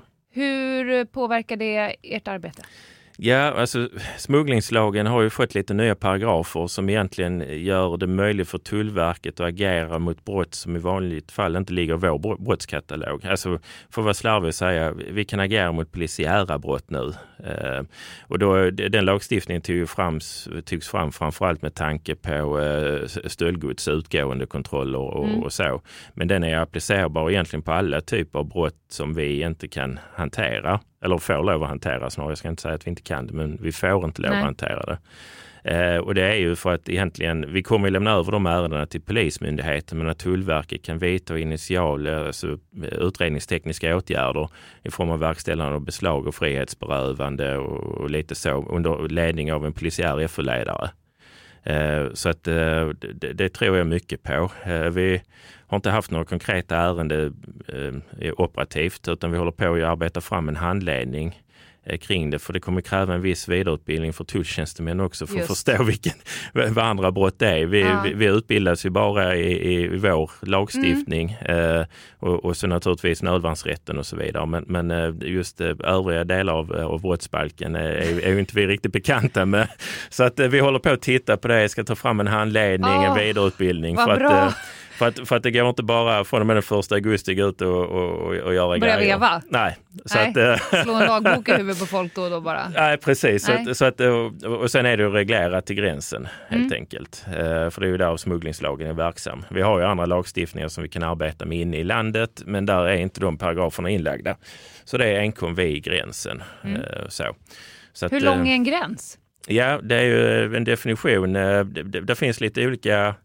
A: Hur påverkar det ert arbete?
C: Ja, alltså smugglingslagen har ju fått lite nya paragrafer som egentligen gör det möjligt för Tullverket att agera mot brott som i vanligt fall inte ligger i vår brottskatalog. Alltså för att vara slarvig att säga, vi kan agera mot polisiära brott nu. Eh, och då, den lagstiftningen tog fram, togs fram framförallt med tanke på eh, stöldgods, utgående kontroller och, mm. och så. Men den är applicerbar egentligen på alla typer av brott som vi inte kan hantera. Eller får lov att hantera snarare. Jag ska inte säga att vi inte kan det, men vi får inte lov att hantera det. Eh, och det är ju för att egentligen, vi kommer att lämna över de ärendena till polismyndigheten, men att Tullverket kan vidta initiala alltså, utredningstekniska åtgärder i form av verkställande och beslag och frihetsberövande och, och lite så under ledning av en polisiär F O-ledare. Eh, så att eh, det, det tror jag mycket på. Eh, vi har inte haft några konkreta ärenden eh, operativt, utan vi håller på att arbeta fram en handledning kring det, för det kommer kräva en viss vidareutbildning för tulltjänstemän också för Just. att förstå vilken, vad andra brott är. Vi, ja. vi, vi utbildas ju bara i, i vår lagstiftning mm. eh, och, och så naturligtvis nödvärnsrätten och så vidare. Men, men just eh, övriga delar av, av brottsbalken är, är ju inte vi riktigt bekanta med. Så att eh, vi håller på att titta på det. Jag ska ta fram en handledning, oh, en vidareutbildning. För
A: bra.
C: att, eh, För att, för att det går inte bara från och med den första augusti gå ut och, och, och göra
A: Börja
C: grejer.
A: Veva.
C: Nej. Så
A: Nej.
C: Att,
A: slå en lagbok i huvudet på folk då och då bara.
C: Nej, precis.
A: Nej.
C: Så att, så att, och, och sen är det ju reglerat till gränsen helt mm. enkelt. Uh, för det är ju där smugglingslagen är verksam. Vi har ju andra lagstiftningar som vi kan arbeta med inne i landet, men där är inte de paragraferna inlagda. Så det är enkom vid gränsen. Mm. Uh, så. Så
A: Hur
C: att,
A: lång är en gräns?
C: Ja, det är ju en definition. Uh, det, det, det finns lite olika...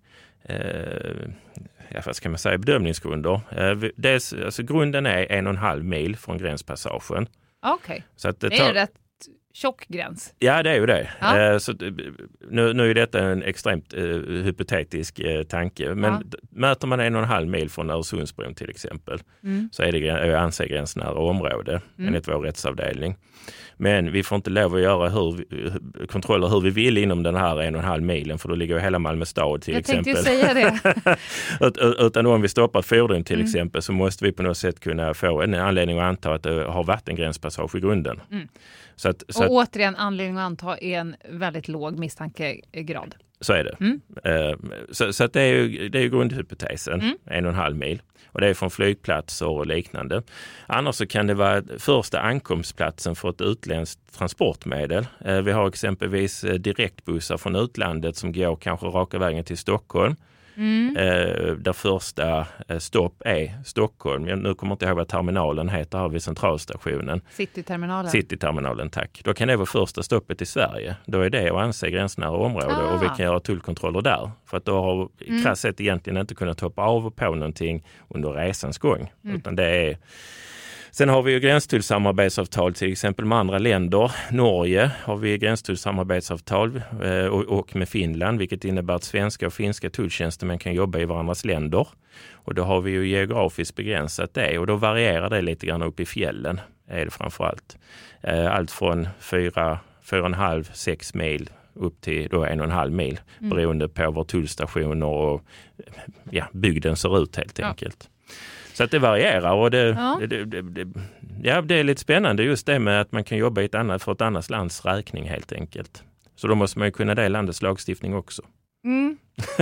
C: Uh, Ja, vad ska man säga, bedömningsgrunder. Eh, dels, alltså, grunden är en och en halv mil från gränspassagen.
A: Okej, okay.
C: det,
A: det är en rätt tjock gräns.
C: Ja, det är ju det.
A: Ja.
C: Eh, så, nu, nu är detta en extremt eh, hypotetisk eh, tanke. Men ja. Mäter man en och en halv mil från Öresundsbron till exempel mm. så är det anser gränsnära område mm. enligt vår rättsavdelning. Men vi får inte lov att göra hur vi, kontroller hur vi vill inom den här en och en halv milen, för då ligger ju hela Malmö stad till
A: Jag
C: exempel.
A: Jag tänkte ju säga det.
C: Ut, utan om vi stoppar ett fordon till
A: mm.
C: exempel, så måste vi på något sätt kunna få en anledning att anta att det har varit en gränspassage i grunden. Mm. Så att, så
A: och
C: att,
A: återigen, anledning att anta är en väldigt låg misstankegrad.
C: Så är det. Mm. Uh, så så att det, är ju, det är ju grundhypotesen, mm. en och en halv mil. Och det är från flygplatser och liknande. Annars så kan det vara första ankomstplatsen för ett utländskt transportmedel. Uh, vi har exempelvis uh, direktbussar från utlandet som går kanske raka vägen till Stockholm. Mm. Uh, där första uh, stopp är Stockholm. Jag nu kommer inte ihåg vad terminalen heter här vid centralstationen.
A: Cityterminalen.
C: Cityterminalen, tack. Då kan det vara första stoppet i Sverige. Då är det att anse gränsnära område ah. och vi kan göra tullkontroller där. För att då har mm. krasst sett egentligen inte kunnat hoppa av och på någonting under resans gång. Mm. Utan det är... Sen har vi ju gränstullsamarbetsavtal till exempel med andra länder. Norge har vi gränstullsamarbetsavtal eh, och, och med Finland, vilket innebär att svenska och finska tulltjänstemän kan jobba i varandras länder. Och då har vi ju geografiskt begränsat det, och då varierar det lite grann upp i fjällen, är det framförallt. Eh, allt från fyra, fyra och en halv, sex mil upp till då en och en halv mil mm. beroende på var tullstationer och ja, bygden ser ut helt enkelt. Ja. Så att det varierar, och det, ja. Det, det, det, ja, det är lite spännande just det med att man kan jobba i ett annat, för ett annat lands räkning helt enkelt. Så då måste man ju kunna det landets lagstiftning också.
A: Mm.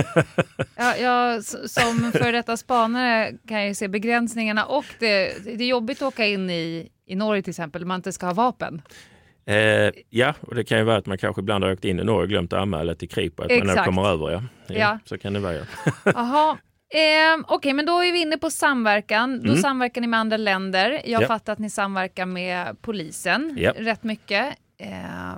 A: ja, jag, som för detta spanare kan jag ju se begränsningarna, och det, det är jobbigt att åka in i, i Norge till exempel, man inte ska ha vapen.
C: Eh, ja, och det kan ju vara att man kanske ibland har åkt in i Norge och glömt att anmäla till Kripo att
A: Exakt.
C: man kommer över. Ja. Ja,
A: ja.
C: Så kan det vara. Ja.
A: Jaha. Eh, Okej, okay, men då är vi inne på samverkan. Då mm. samverkar ni med andra länder. Jag
C: ja.
A: fattar att ni samverkar med polisen
C: ja.
A: rätt mycket. Eh,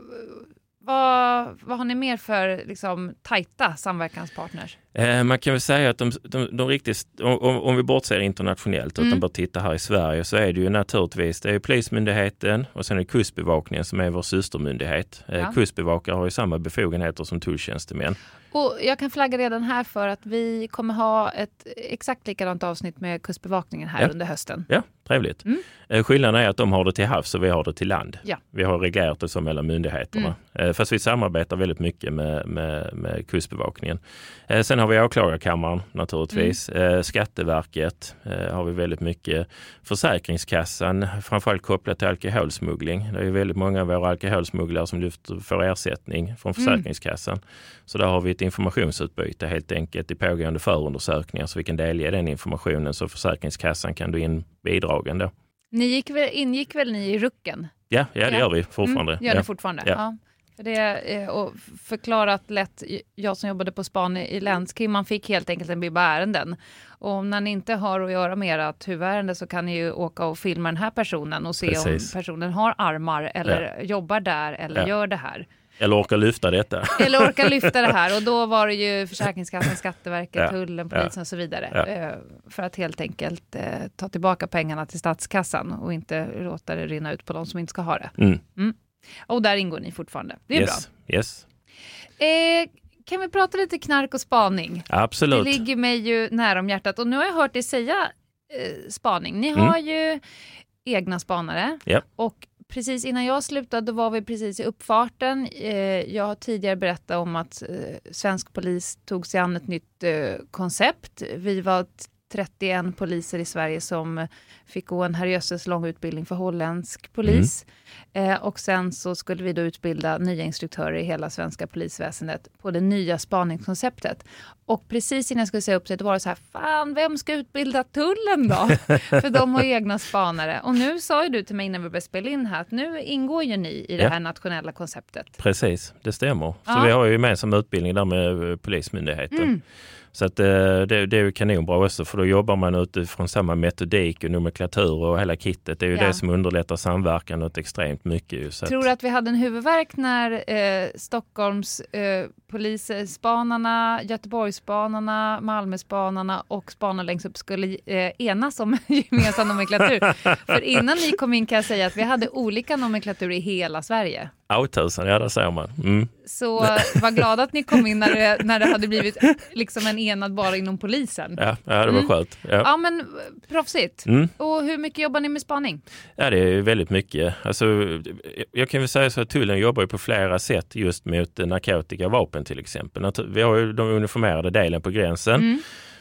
A: vad, vad har ni mer för liksom, tajta samverkanspartners?
C: Eh, man kan väl säga att de, de, de riktigt, om, om vi bortser internationellt utan mm. bara tittar här i Sverige, så är det ju naturligtvis, det är Polismyndigheten och sen är det Kustbevakningen som är vår systermyndighet. Eh, ja. Kustbevakare har ju samma befogenheter som tulltjänstemän.
A: Och jag kan flagga redan här för att vi kommer ha ett exakt likadant avsnitt med Kustbevakningen här ja. under hösten.
C: Ja, trevligt. Mm. Eh, skillnaden är att de har det till havs och vi har det till land.
A: Ja.
C: Vi har reglerat det som mellan myndigheterna. Mm. Eh, fast vi samarbetar väldigt mycket med, med, med Kustbevakningen. Eh, sen har vi åklagarkammaren naturligtvis. Mm. Eh, Skatteverket eh, har vi väldigt mycket. Försäkringskassan, framförallt kopplat till alkoholsmuggling. Det är väldigt många av våra alkoholsmugglare som lyfter, får ersättning från Försäkringskassan. Mm. Så där har vi ett informationsutbyte helt enkelt i pågående förundersökningar, så vi kan delge den informationen så Försäkringskassan kan då in bidragen då.
A: Ni gick väl, ingick väl ni i rucken?
C: Ja, ja det ja. gör vi fortfarande.
A: Mm, gör
C: ja.
A: det fortfarande?
C: Ja.
A: Ja. Det är och förklarat lätt, jag som jobbade på span i länskrim, man fick helt enkelt en bibba ärenden. Och när ni inte har att göra med ert huvudärende så kan ni ju åka och filma den här personen och se Precis. om personen har armar eller ja. jobbar där eller ja. gör det här.
C: Eller orkar lyfta detta.
A: Eller orkar lyfta det här. Och då var det ju Försäkringskassan, Skatteverket,
C: ja.
A: Tullen, Polisen ja. och så vidare.
C: Ja.
A: För att helt enkelt eh, ta tillbaka pengarna till statskassan och inte låta det rinna ut på de som inte ska ha det.
C: Mm.
A: Mm. Och där ingår ni fortfarande. Det är
C: yes.
A: bra.
C: Yes.
A: Eh, kan vi prata lite knark och spaning?
C: Absolut.
A: Det ligger mig ju nära om hjärtat. Och nu har jag hört dig säga eh, spaning. Ni har mm. ju egna spanare.
C: Yep.
A: Och precis innan jag slutade var vi precis i uppfarten. Eh, jag har tidigare berättat om att eh, svensk polis tog sig an ett nytt eh, koncept. Vi var trettioen poliser i Sverige som fick gå en herrejösses lång utbildning för holländsk polis. Mm. Eh, och sen så skulle vi då utbilda nya instruktörer i hela svenska polisväsendet på det nya spaningskonceptet. Och precis innan jag skulle säga upp sig, då var det så här, fan, vem ska utbilda tullen då? För de har egna spanare. Och nu sa ju du till mig innan vi började spela in här att nu ingår ju ni i det
C: ja.
A: här nationella konceptet.
C: Precis, det stämmer. Så
A: ja.
C: vi har ju gemensam utbildning där med Polismyndigheten. Mm. Så att, det, det är ju kanonbra också, för då jobbar man utifrån samma metodik och nomenklatur och hela kittet. Det är ju ja. det som underlättar samverkan något extremt mycket. Så
A: tror du att vi hade en huvudvärk när eh, Stockholms eh, polisspanarna, Göteborgsspanarna, Malmöspanarna och spanarna längst upp skulle eh, enas om gemensam nomenklatur? För innan ni kom in kan jag säga att vi hade olika nomenklatur i hela Sverige.
C: Ja, tusen, ja, det säger man. Mm.
A: Så var glad att ni kom in när det, när det hade blivit liksom en enad bara inom polisen.
C: Ja, ja det var
A: mm.
C: skönt. Ja.
A: ja, men proffsigt. Mm. Och hur mycket jobbar ni med spaning?
C: Ja, det är väldigt mycket. Alltså, jag kan väl säga så att tullen jobbar ju på flera sätt just mot narkotika och vapen till exempel. Vi har ju de uniformerade delen på gränsen. Mm.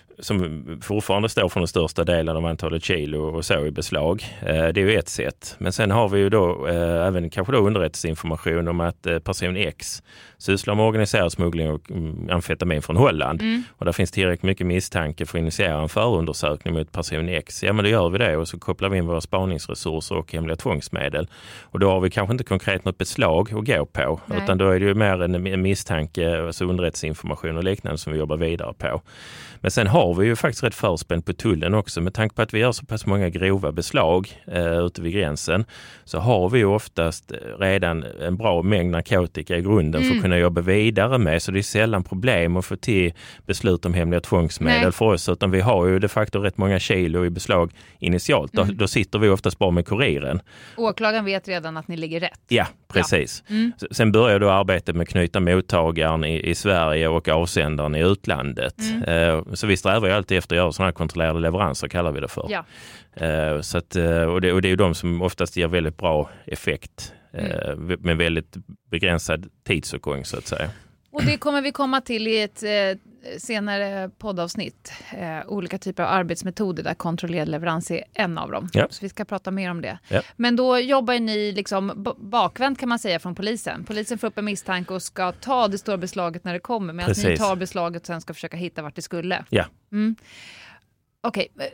C: som fortfarande står för den största delen av antalet kilo och så i beslag. Det är ju ett sätt. Men sen har vi ju då eh, även kanske då underrättelseinformation om att eh, person X sysslar med organiserad smuggling och mm, amfetamin från Holland. Mm. Och där finns tillräckligt mycket misstanke för att initiera en förundersökning mot person X. Ja, men då gör vi det och så kopplar vi in våra spaningsresurser och hemliga tvångsmedel. Och då har vi kanske inte konkret något beslag att gå på. Nej. Utan då är det ju mer en misstanke, alltså underrättelseinformation och liknande som vi jobbar vidare på. Men sen har vi ju faktiskt rätt förspänt på tullen också. Med tanke på att vi gör så pass många grova beslag eh, ute vid gränsen så har vi ju oftast redan en bra mängd narkotika i grunden mm. för att kunna jobba vidare med. Så det är sällan problem att få till beslut om hemliga tvångsmedel Nej. för oss. Utan vi har ju de facto rätt många kilo i beslag initialt. Mm. Då, då sitter vi oftast bara med kuriren. Åklagaren
A: vet redan att ni ligger rätt.
C: Ja, precis. Ja. Mm. Sen börjar då arbetet med att knyta mottagaren i, i Sverige och avsändaren i utlandet. Mm. Eh, Så vi strävar ju alltid efter att göra sådana här kontrollerade leveranser, kallar vi det för. Ja. Uh, så att, uh, och, det, och det är ju de som oftast ger väldigt bra effekt uh, mm. med väldigt begränsad tidsåtgång så att säga.
A: Och det kommer vi komma till i ett eh, senare poddavsnitt. Eh, olika typer av arbetsmetoder där kontrollerad leverans är en av dem. Ja. Så vi ska prata mer om det. Ja. Men då jobbar ni liksom b- bakvänt kan man säga från polisen. Polisen får upp en misstanke och ska ta det stora beslaget när det kommer. Medan ni tar beslaget och sen ska försöka hitta vart det skulle.
C: Ja.
A: Mm. Okej. Okay.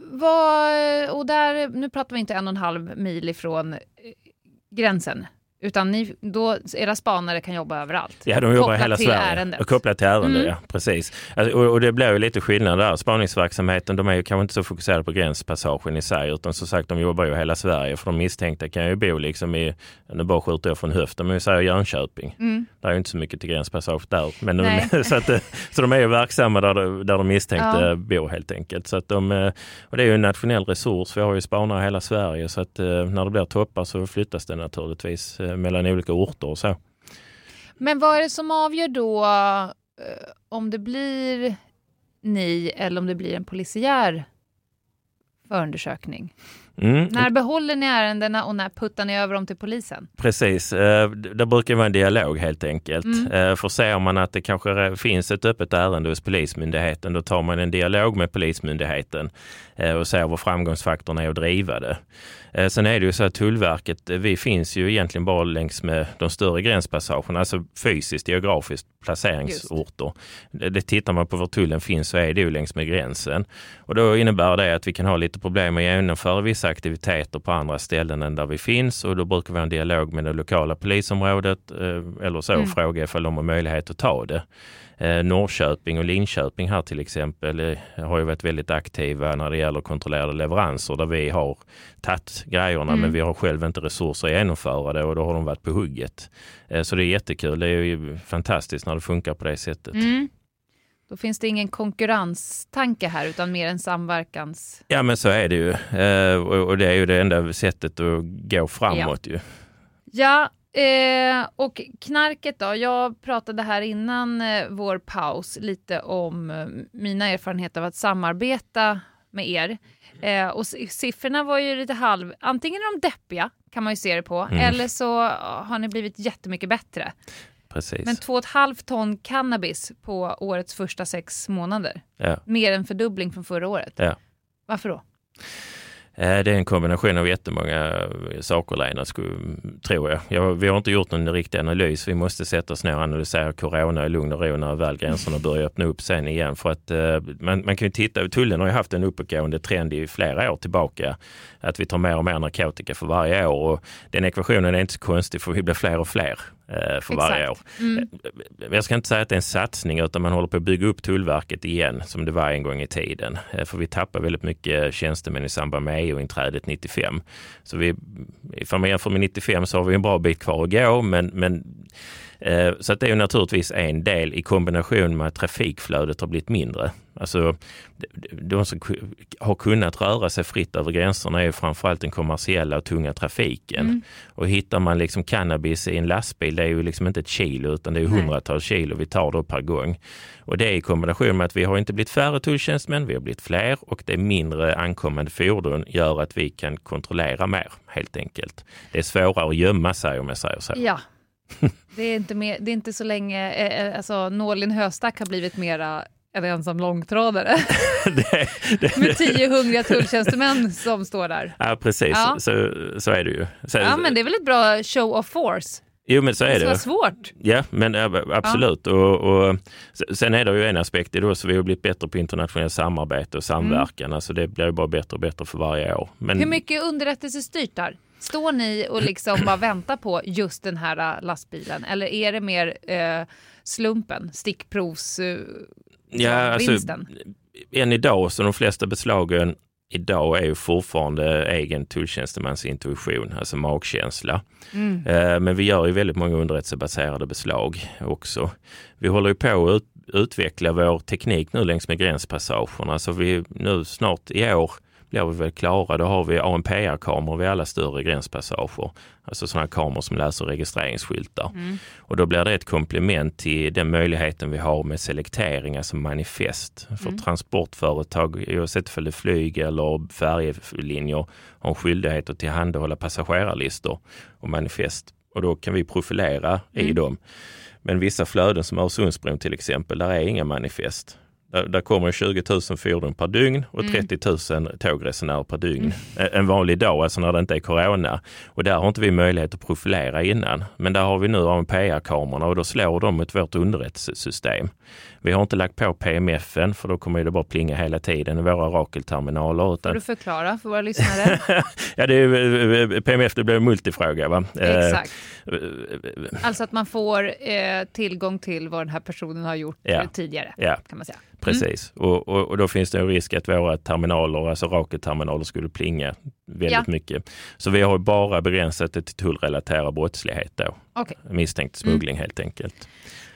A: Vad, och där, nu pratar vi inte en och en halv mil ifrån eh, gränsen. Utan ni, då, era spanare kan jobba överallt.
C: Ja, de jobbar i hela Sverige. Ärendet. Och kopplat till ärende, mm. ja, precis. Alltså, och, och det blir ju lite skillnad där. Spaningsverksamheten, de är ju kanske inte så fokuserade på gränspassagen i sig, utan som sagt, de jobbar ju i hela Sverige. För de misstänkta kan ju bo liksom i, nu bara skjuter jag från höften, men vi säger Jönköping. Mm. Det är ju inte så mycket till gränspassage där. Men de, så, att, så de är ju verksamma där, där de misstänkta ja. bor helt enkelt. Så att de, och det är ju en nationell resurs. Vi har ju spanare i hela Sverige, så att när det blir toppar så flyttas det naturligtvis mellan olika orter och så.
A: Men vad är det som avgör då eh, om det blir ni eller om det blir en polisiär förundersökning? Mm. När behåller ni ärendena och när puttar ni över dem till polisen?
C: Precis, det brukar vara en dialog helt enkelt. Mm. För ser man att det kanske finns ett öppet ärende hos polismyndigheten, då tar man en dialog med polismyndigheten och ser vad framgångsfaktorn är att driva det. Sen är det ju så att Tullverket, vi finns ju egentligen bara längs med de större gränspassagerna, alltså fysiskt, geografiskt placeringsorter. Det, det tittar man på var tullen finns så är det ju längs med gränsen. Och då innebär det att vi kan ha lite problem med att genomföra vissa aktiviteter på andra ställen än där vi finns, och då brukar vi ha en dialog med det lokala polisområdet eller så och mm. fråga ifall de har möjlighet att ta det. Eh, Norrköping och Linköping här till exempel eh, har ju varit väldigt aktiva när det gäller kontrollerade leveranser där vi har tagit grejerna mm. men vi har själv inte resurser att genomföra det, och då har de varit på hugget. Eh, så det är jättekul. Det är ju fantastiskt när det funkar på det sättet. Mm.
A: Då finns det ingen konkurrenstanke här utan mer en samverkans...
C: Ja, men så är det ju. Eh, och, och det är ju det enda sättet att gå framåt
A: ja.
C: ju.
A: Ja, eh, och knarket då. Jag pratade här innan eh, vår paus lite om eh, mina erfarenheter av att samarbeta med er. Eh, och siffrorna var ju lite halv... Antingen är de deppiga, kan man ju se det på. Mm. Eller så har ni blivit jättemycket bättre.
C: Precis.
A: Men två och ett halvt ton cannabis på årets första sex månader.
C: Ja.
A: Mer än fördubbling från förra året.
C: Ja.
A: Varför då?
C: Det är en kombination av jättemånga saker, Lena, tror jag. jag. Vi har inte gjort någon riktig analys. Vi måste sätta oss ner och analysera corona i lugn och ro när väl gränserna börjar öppna upp sen igen. För att uh, man, man kan ju titta, tullen har ju haft en uppåtgående trend i flera år tillbaka. Att vi tar mer och mer narkotika för varje år. Och den ekvationen är inte så konstig, för vi blir fler och fler uh, för Exakt. varje år. Mm. Jag ska inte säga att det är en satsning, utan man håller på att bygga upp Tullverket igen, som det var en gång i tiden. Uh, för vi tappar väldigt mycket tjänstemän i samband med E U-inträdet nittiofem. Så vi, ifall man jämför med nittiofem så har vi en bra bit kvar att gå, men, men eh, så att det är ju naturligtvis en del i kombination med att trafikflödet har blivit mindre. Alltså de, de som har kunnat röra sig fritt över gränserna är ju framförallt den kommersiella och tunga trafiken. Mm. Och hittar man liksom cannabis i en lastbil, det är ju liksom inte ett kilo utan det är hundratals kilo vi tar då per gång. Och det är i kombination med att vi har inte blivit färre tulltjänstemän, vi har blivit fler, och det mindre ankommande fordon gör att vi kan kontrollera mer, helt enkelt. Det är svårare att gömma sig, om jag säger så.
A: Ja, det är inte, mer, det är inte så länge, eh, alltså Nålin Höstack har blivit mera en ensam långtradare. det, det, med tio hungriga tulltjänstemän som står där.
C: Ja, precis. Ja. Så, så är det ju. Så,
A: ja, men det är väl ett bra show of force.
C: Jo, men så är det. Det
A: var svårt.
C: Ja, men absolut. Ja. Och, och sen är det ju en aspekt i det, så vi har blivit bättre på internationellt samarbete och samverkan. Mm. Alltså det blir ju bara bättre och bättre för varje år. Men... Hur
A: mycket underrättelsestyrt där? Står ni och liksom bara väntar på just den här lastbilen? Eller är det mer eh, slumpen, stickprovs eh,
C: ja, alltså, vinsten? Än idag så de flesta beslagen idag är ju fortfarande egen tulltjänstemans intuition, alltså magkänsla. Mm. Eh, men vi gör ju väldigt många underrättelsebaserade beslag också. Vi håller ju på att ut, utveckla vår teknik nu längs med gränspassagerna. Så vi nu snart i år blir vi väl klara. Då har vi A N P R-kameror vid alla större gränspassager. Alltså sådana kameror som läser registreringsskyltar. Mm. Och då blir det ett komplement till den möjligheten vi har med selektering, alltså manifest. För mm. transportföretag, oavsett för det flyg eller färjelinjer, har en skyldighet att tillhandahålla passagerarlistor och manifest. Och då kan vi profilera mm. i dem. Men vissa flöden som Öresundsbron till exempel, där är inga manifest. Där, där kommer tjugo tusen fordon per dygn och trettio tusen mm. tågresenärer per dygn. Mm. En vanlig dag, alltså när det inte är corona. Och där har inte vi möjlighet att profilera innan. Men där har vi nu A N P R-kamerorna och då slår de mot vårt underrättelsesystem. Vi har inte lagt på P M F-en, för då kommer det bara plinga hela tiden i våra Rakel-terminaler. Utan...
A: Får du förklara för våra lyssnare?
C: Ja, det är, P M F, det blir en multifråga, va?
A: Exakt. Alltså att man får eh, tillgång till vad den här personen har gjort ja. tidigare, ja. kan man säga.
C: Precis. Mm. Och, och, och då finns det en risk att våra terminaler, alltså Rakel-terminaler, skulle plinga väldigt ja. mycket. Så vi har bara begränsat det till tullrelaterad brottslighet då. Okay. Misstänkt smuggling mm. helt enkelt.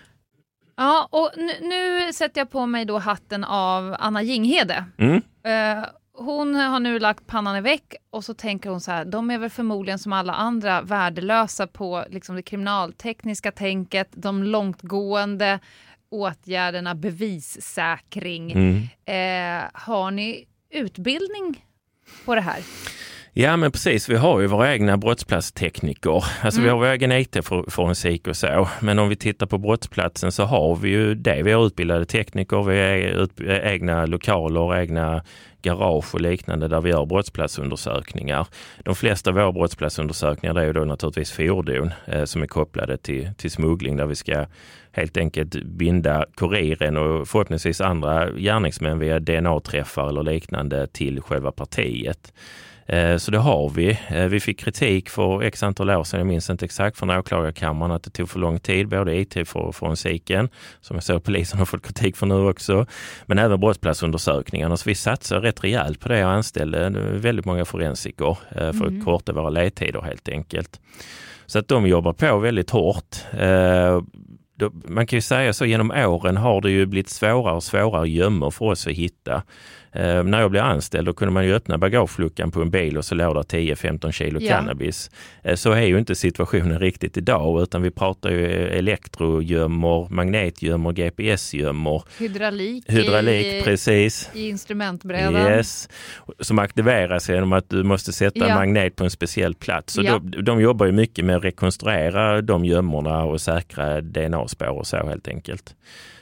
A: Ja, och nu, nu sätter jag på mig då hatten av Anna Jinghede. Mm. Uh, hon har nu lagt pannan i väck och så tänker hon så här, de är väl förmodligen som alla andra värdelösa på liksom det kriminaltekniska tänket, de långtgående åtgärderna, bevissäkring. Mm. Uh, har ni utbildning på det här?
C: Ja, men precis. Vi har ju våra egna brottsplatstekniker. Alltså mm. vi har vår egen I T-forensik och så. Men om vi tittar på brottsplatsen så har vi ju det. Vi har utbildade tekniker, vi har ut, egna lokaler, egna garage och liknande där vi gör brottsplatsundersökningar. De flesta av våra brottsplatsundersökningar är ju då naturligtvis fordon eh, som är kopplade till, till smuggling, där vi ska helt enkelt binda kuriren och förhoppningsvis andra gärningsmän via D N A-träffar eller liknande till själva partiet. Så det har vi. Vi fick kritik för x antal år sedan, jag minns inte exakt, från åklagarkammaren att det tog för lång tid, både I T-forensiken, som jag såg polisen har fått kritik för nu också, men även brottsplatsundersökningarna. Så vi satsar rätt rejält på det och anställde väldigt måga forensiker för mm. att korta våra ledtider helt enkelt. Så att de jobbar på väldigt hårt. då, man kan ju säga så, genom åren har det ju blivit svårare och svårare gömmor för oss att hitta. Eh, när jag blev anställd då kunde man ju öppna bagageluckan på en bil och så låg där tio femton kilo
A: Ja.
C: cannabis. Eh, så är ju inte situationen riktigt idag, utan vi pratar ju elektrogömmor, magnetgömmor, G P S-gömmor.
A: Hydraulik,
C: Hydraulik,
A: i,
C: precis.
A: i instrumentbrädan.
C: Yes. Som aktiveras genom att du måste sätta
A: Ja.
C: magnet på en speciell plats. Så
A: Ja.
C: de, de jobbar ju mycket med att rekonstruera de gömmorna och säkra D N A-spår och så helt enkelt.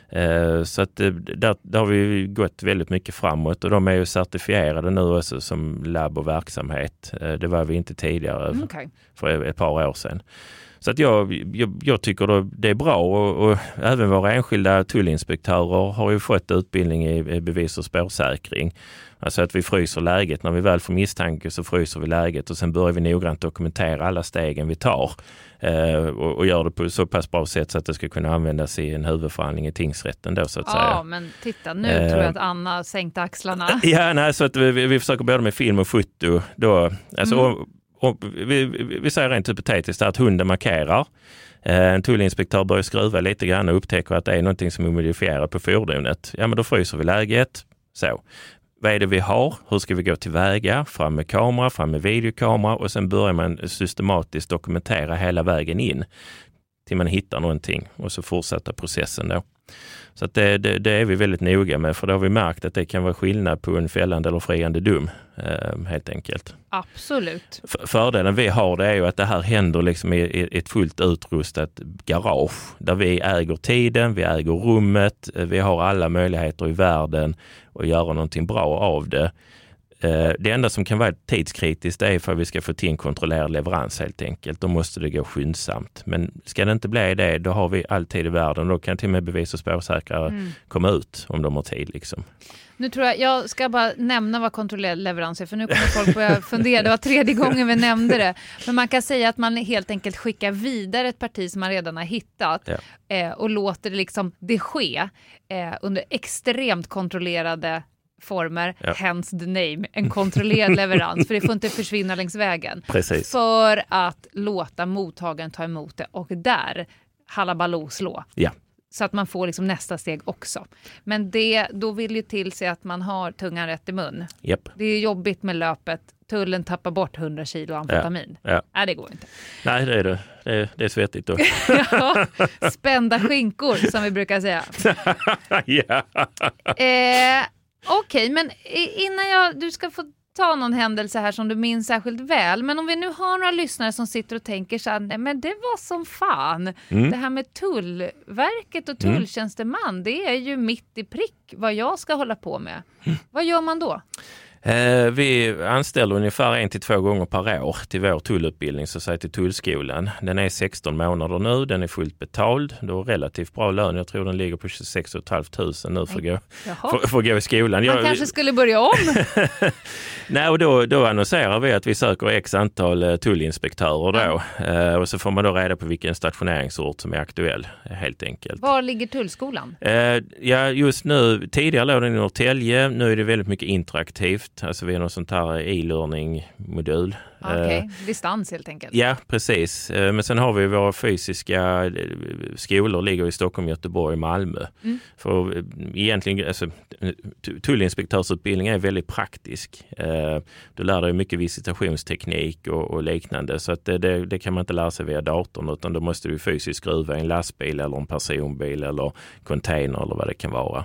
C: Eh, så att eh, där, där har vi gått väldigt mycket framåt och de är ju certifierade nu också som labb och verksamhet. Eh, det var vi inte tidigare
A: Mm, okay.
C: för ett par år sedan. Så att jag, jag, jag tycker då det är bra och, och även våra enskilda tullinspektörer har ju fått utbildning i, i bevis- och spårsäkring. Alltså att vi fryser läget. När vi väl får misstanke så fryser vi läget och sen börjar vi noggrant dokumentera alla stegen vi tar eh, och, och gör det på så pass bra sätt så att det ska kunna användas i en huvudförhandling i tingsrätten då så att
A: Ja,
C: säga.
A: men titta nu
C: Eh,
A: tror jag att Anna sänkte axlarna.
C: Ja, nej, så att vi, vi försöker både med film och foto då. Alltså,
A: Mm.
C: och, och vi, vi, vi säger rent hypotetiskt att hunden markerar. Eh, en tullinspektör börjar skruva lite grann och upptäcker att det är någonting som är modifierat på fordonet. Ja, men då fryser vi läget. Så. Vad är det vi har? Hur ska vi gå tillväga? Fram med kamera, fram med videokamera och sen börjar man systematiskt dokumentera hela vägen in till man hittar någonting och så fortsätter processen då. Så att det, det, det är vi väldigt noga med, för då har vi märkt att det kan vara skillnad på en fällande eller friande dom eh, helt enkelt.
A: Absolut.
C: F- fördelen vi har det är ju att det här händer liksom i, i ett fullt utrustat garage där vi äger tiden, vi äger rummet, vi har alla möjligheter i världen att göra någonting bra av det. Det enda som kan vara tidskritiskt är för att vi ska få till en kontrollerad leverans helt enkelt. Då måste det gå skyndsamt. Men ska det inte bli det, då har vi alltid i världen. Då kan till och med bevis- och spårsäkrare mm. komma ut om de har tid. Liksom.
A: Nu tror jag, jag ska bara nämna vad kontrollerad leverans är, för nu kommer folk börja fundera. Det var tredje gången vi nämnde det. Men man kan säga att man helt enkelt skickar vidare ett parti som man redan har hittat
C: ja.
A: eh, och låter det, liksom, det ske eh, under extremt kontrollerade former,
C: ja.
A: hence the name, en kontrollerad leverans, för det får inte försvinna längs vägen.
C: Precis.
A: För att låta mottagaren ta emot det och där halabaloo slå.
C: Ja.
A: Så att man får liksom nästa steg också. Men det, då vill ju till sig att man har tungan rätt i mun.
C: Yep.
A: Det är jobbigt med löpet. Tullen tappar bort hundra kilo amfetamin.
C: Ja. Ja.
A: Nej, det går inte.
C: Nej, det är det. Det är, det är svettigt då.
A: Ja, spända skinkor som vi brukar säga.
C: ja.
A: Eh, Okej, okay, men innan jag, du ska få ta någon händelse här som du minns särskilt väl. Men om vi nu har några lyssnare som sitter och tänker så här, nej men det var som fan. Mm. Det här med Tullverket och tulltjänsteman, mm. det är ju mitt i prick vad jag ska hålla på med. Mm. Vad gör man då?
C: Eh, vi anställer ungefär en till två gånger per år till vår tullutbildning, så att säga till tullskolan. Den är sexton månader nu, den är fullt betald. Då är relativt bra lön. Jag tror den ligger på tjugosex tusen fem hundra nu för att gå, för, för att gå i skolan.
A: Man
C: jag,
A: kanske skulle börja om.
C: Nej, och då, då annonserar vi att vi söker x antal tullinspektörer då. Mm. Eh, och så får man då reda på vilken stationeringsort som är aktuell, helt enkelt.
A: Var ligger tullskolan?
C: Eh, ja, just nu, tidigare låg den i Norrtälje. Nu är det väldigt mycket interaktivt. Alltså vi har någon sånt här e-learning-modul.
A: Okej, okay. Distans helt enkelt.
C: Ja, precis. Men sen har vi våra fysiska skolor ligger i Stockholm, Göteborg och Malmö. Mm. För egentligen, alltså, tullinspektörsutbildning är väldigt praktisk. Du lär dig mycket visitationsteknik och, och liknande. Så att det, det, det kan man inte lära sig via datorn, utan då måste du fysiskt skruva en lastbil eller en personbil eller container eller vad det kan vara.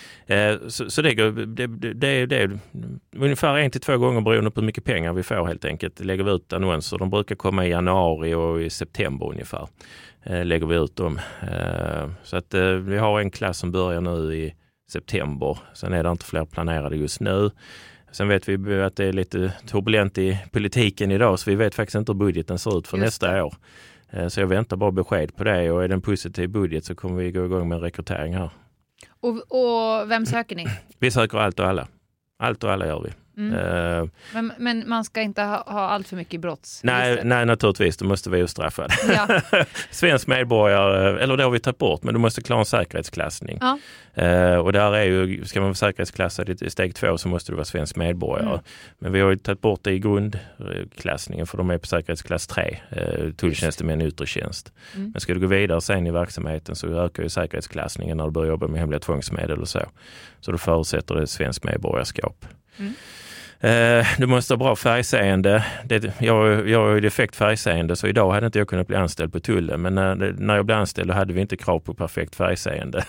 C: Så, så det, det, det, det är ungefär en till två gånger beroende på hur mycket pengar vi får helt enkelt. Lägger vi ut annonser, de brukar komma i januari och i september ungefär. Lägger vi ut dem. Så att vi har en klass som börjar nu i september. Sen är det inte fler planerade just nu. Sen vet vi att det är lite turbulent i politiken idag, så vi vet faktiskt inte hur budgeten ser ut för just nästa det. år. Så jag väntar bara besked på det, och är det en positiv budget så kommer vi gå igång med en rekrytering här.
A: Och, och vem söker ni?
C: Vi söker allt och alla. Allt och alla gör vi.
A: Mm.
C: Uh,
A: men, men man ska inte ha, ha allt för mycket brotts.
C: nej, nej, naturligtvis. Då måste vi ju straffa det.
A: Ja.
C: Svensk medborgare, eller det har vi tagit bort, men du måste klara en säkerhetsklassning.
A: Ja.
C: Uh, och där är ju, ska man vara säkerhetsklassad i steg två så måste du vara svensk medborgare. Mm. Men vi har ju tagit bort det i grundklassningen för de är på säkerhetsklass tre, uh, tulltjänstemän i yttre tjänst. Mm. Men ska du gå vidare sen i verksamheten så ökar ju säkerhetsklassningen när du börjar jobba med hemliga tvångsmedel och så. Så då förutsätter det svensk medborgarskap. Mm. Uh, du måste ha bra färgseende. Det, jag, jag har ju defekt färgseende så idag hade inte jag kunnat bli anställd på tullen. Men när, när jag blev anställd hade vi inte krav på perfekt färgseende.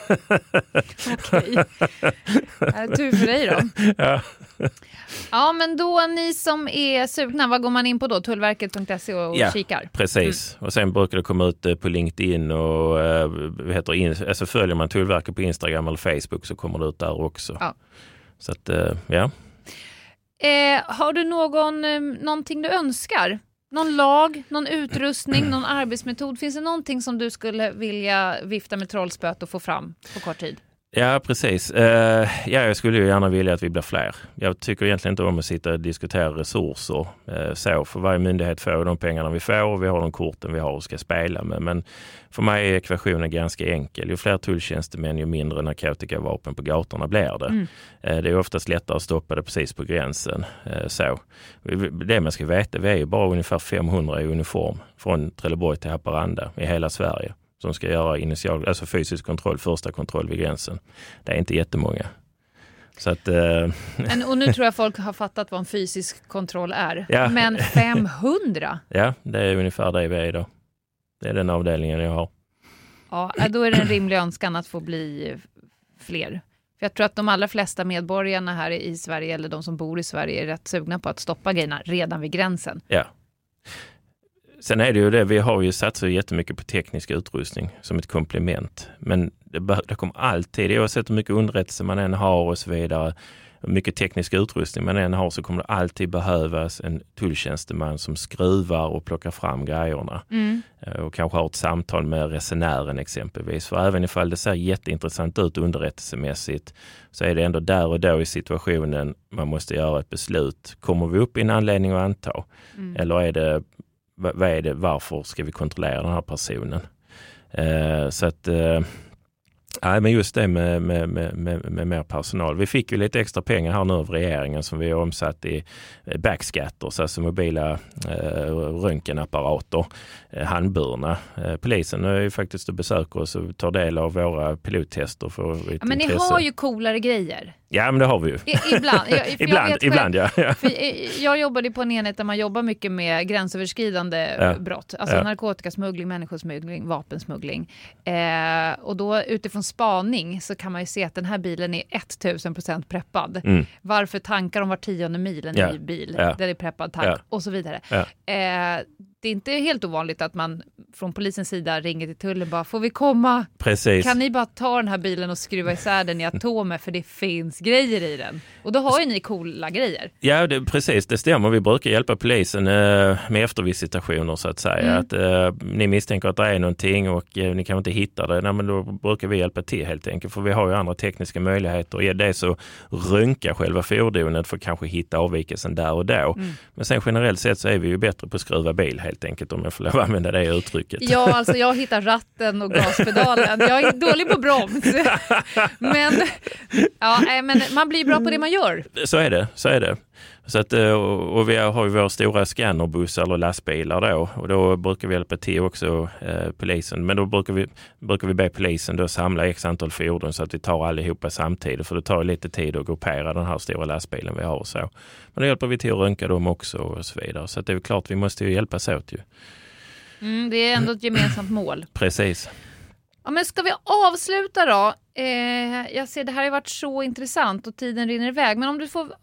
A: Okej. Äh, tur för dig då.
C: Ja.
A: Ja, men då ni som är sugna, vad går man in på då? Tullverket punkt se och
C: ja,
A: kikar?
C: Precis. Mm. Och sen brukar det komma ut på LinkedIn och äh, heter in, alltså följer man Tullverket på Instagram eller Facebook så kommer det ut där också.
A: Ja.
C: Så att, äh, ja.
A: Eh, har du någon, eh, någonting du önskar? Någon lag, någon utrustning, någon arbetsmetod? Finns det någonting som du skulle vilja vifta med trollspöt och få fram på kort tid?
C: Ja, precis. Uh, ja, jag skulle ju gärna vilja att vi blir fler. Jag tycker egentligen inte om att sitta och diskutera resurser. Uh, så för varje myndighet får de pengarna vi får och vi har de korten vi har och ska spela med. Men för mig är ekvationen ganska enkel. Ju fler tulltjänstemän, ju mindre narkotikavapen på gatorna blir det. Mm. Uh, det är oftast lättare att stoppa det precis på gränsen. Uh, så. Det man ska veta, vi är ju bara ungefär femhundra i uniform från Trelleborg till Haparanda i hela Sverige. Som ska göra initial, alltså fysisk kontroll, första kontroll vid gränsen. Det är inte jättemånga. Så att, eh...
A: Men, och nu tror jag folk har fattat vad en fysisk kontroll är.
C: Ja.
A: Men femhundra?
C: Ja, det är ungefär det vi är idag. Det är den avdelningen jag har.
A: Ja, då är det en rimlig önskan att få bli fler. För jag tror att de allra flesta medborgarna här i Sverige, eller de som bor i Sverige, är rätt sugna på att stoppa grejerna redan vid gränsen.
C: Ja. Sen är det ju det, vi har ju satsat jättemycket på teknisk utrustning som ett komplement. Men det, det kommer alltid, oavsett hur mycket underrättelse man än har och så vidare, hur mycket teknisk utrustning man än har så kommer det alltid behövas en tulltjänsteman som skruvar och plockar fram grejerna. Mm. Och kanske har ett samtal med resenären exempelvis. För även ifall det ser jätteintressant ut underrättelsemässigt så är det ändå där och då i situationen man måste göra ett beslut. Kommer vi upp i en anledning att anta? Mm. Eller är det vad är det, varför ska vi kontrollera den här personen? Eh, så att, eh, nej, men just det med, med, med, med, med mer personal. Vi fick ju lite extra pengar här nu av regeringen som vi har omsatt i backscatters, alltså mobila eh, röntgenapparater, eh, handburna. Eh, polisen är ju faktiskt att besöka oss och tar del av våra pilottester. För
A: ja, men ni har ju coolare grejer.
C: Ja, men det har vi ju.
A: I, ibland. Jag,
C: ibland,
A: jag
C: ibland ja. ja.
A: För jag jobbade på en enhet där man jobbar mycket med gränsöverskridande ja. brott. Alltså ja. narkotikasmuggling, människosmuggling, vapensmuggling. Eh, och då utifrån spaning så kan man ju se att den här bilen är tusen procent preppad. Mm. Varför tankar de var tionde mil en ja. ny bil? Ja. Där det är preppad tank ja. och så vidare. Ja. Eh, det är inte helt ovanligt att man från polisens sida ringer till tullen bara, får vi komma?
C: Precis.
A: Kan ni bara ta den här bilen och skruva isär den i atomer för det finns grejer i den? Och då har ju ni coola grejer.
C: Ja, det, precis. Det stämmer. Vi brukar hjälpa polisen eh, med eftervisitationer så att säga. Mm. Att eh, ni misstänker att det är någonting och eh, ni kan inte hitta det. Nej, men då brukar vi hjälpa till helt enkelt. För vi har ju andra tekniska möjligheter. Och det är så röntga själva fordonet för att kanske hitta avvikelsen där och då. Mm. Men sen generellt sett så är vi ju bättre på att skruva bil helt enkelt, om jag får lov att använda det uttrycket.
A: Ja, alltså jag hittar ratten och gaspedalen. Jag är dålig på broms. Men, ja, men man blir bra på det man gör.
C: Så är det, så är det. Så att, och vi har ju våra stora scannerbussar eller lastbilar då. Och då brukar vi hjälpa till också eh, polisen. Men då brukar vi, brukar vi be polisen då samla x antal fordon så att vi tar allihopa samtidigt. För det tar lite tid att gruppera den här stora lastbilen vi har och så. Men då hjälper vi till att röntga dem också och så vidare. Så att det är klart, vi måste ju hjälpas åt ju.
A: Mm, det är ändå ett gemensamt mål.
C: Precis.
A: Ja, men ska vi avsluta då? Eh, jag ser, det här har varit så intressant och tiden rinner iväg. Men om du får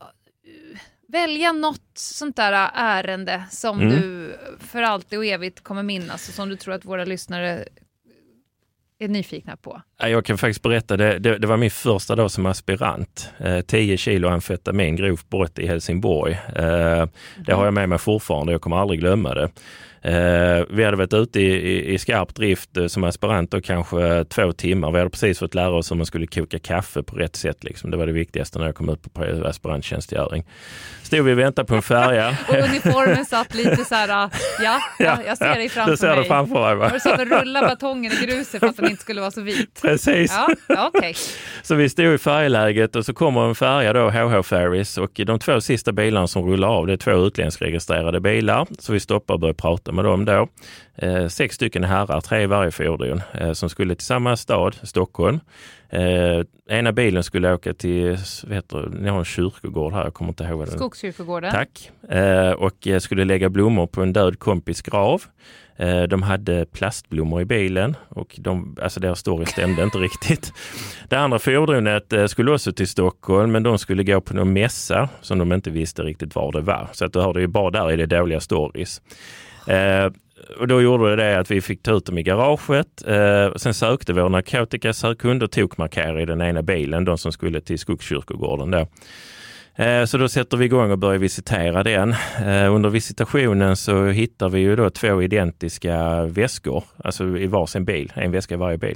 A: välja något sånt där ärende som mm. du för alltid och evigt kommer minnas och som du tror att våra lyssnare är nyfikna på?
C: Jag kan faktiskt berätta, det, det, det var min första dag som aspirant. Eh, tio kilo amfetamin, grovt brott i Helsingborg. Eh, mm. Det har jag med mig fortfarande, jag kommer aldrig glömma det. Eh, vi hade varit ute i, i, i skarp drift eh, som aspirant och kanske två timmar. Vi hade precis fått lära oss hur man skulle koka kaffe på rätt sätt. Liksom. Det var det viktigaste när jag kom ut på aspiranttjänstgöring. Stod vi och väntade på en färja.
A: Och uniformen satt lite så här, ja, ja jag ser dig framför
C: du ser
A: mig.
C: Det framför mig, va?
A: Har du satt och rullat batongen i gruset för att den inte skulle vara så vit?
C: Precis.
A: Ja, okay.
C: Så vi stod i färjeläget och så kommer en färja då, H H Ferries, och de två sista bilarna som rullar av, det är två utländskregistrerade bilar. Så vi stoppar och börjar prata med dem då. Eh, sex stycken herrar, tre i varje fordon, eh, som skulle till samma stad, Stockholm. Eh, ena bilen skulle åka till, vet du, ni har en kyrkogård här, jag kommer inte ihåg vad den.
A: Skogskyrkogården.
C: Tack. Eh, och skulle lägga blommor på en död kompis grav. Eh, de hade plastblommor i bilen och de, alltså deras story stämde inte riktigt. Det andra fordonet eh, skulle också till Stockholm, men de skulle gå på någon mässa som de inte visste riktigt var det var. Så att du hörde ju bara där i det dåliga stories. Eh, och då gjorde det att vi fick ta ut dem i garaget. Eh, sen sökte vår narkotikasökhund och tokmarkerade i den ena bilen, de som skulle till Skogskyrkogården då. Eh, så då sätter vi igång och börjar visitera den. Eh, under visitationen så hittar vi ju då två identiska väskor, alltså i varsin bil, en väska i varje bil.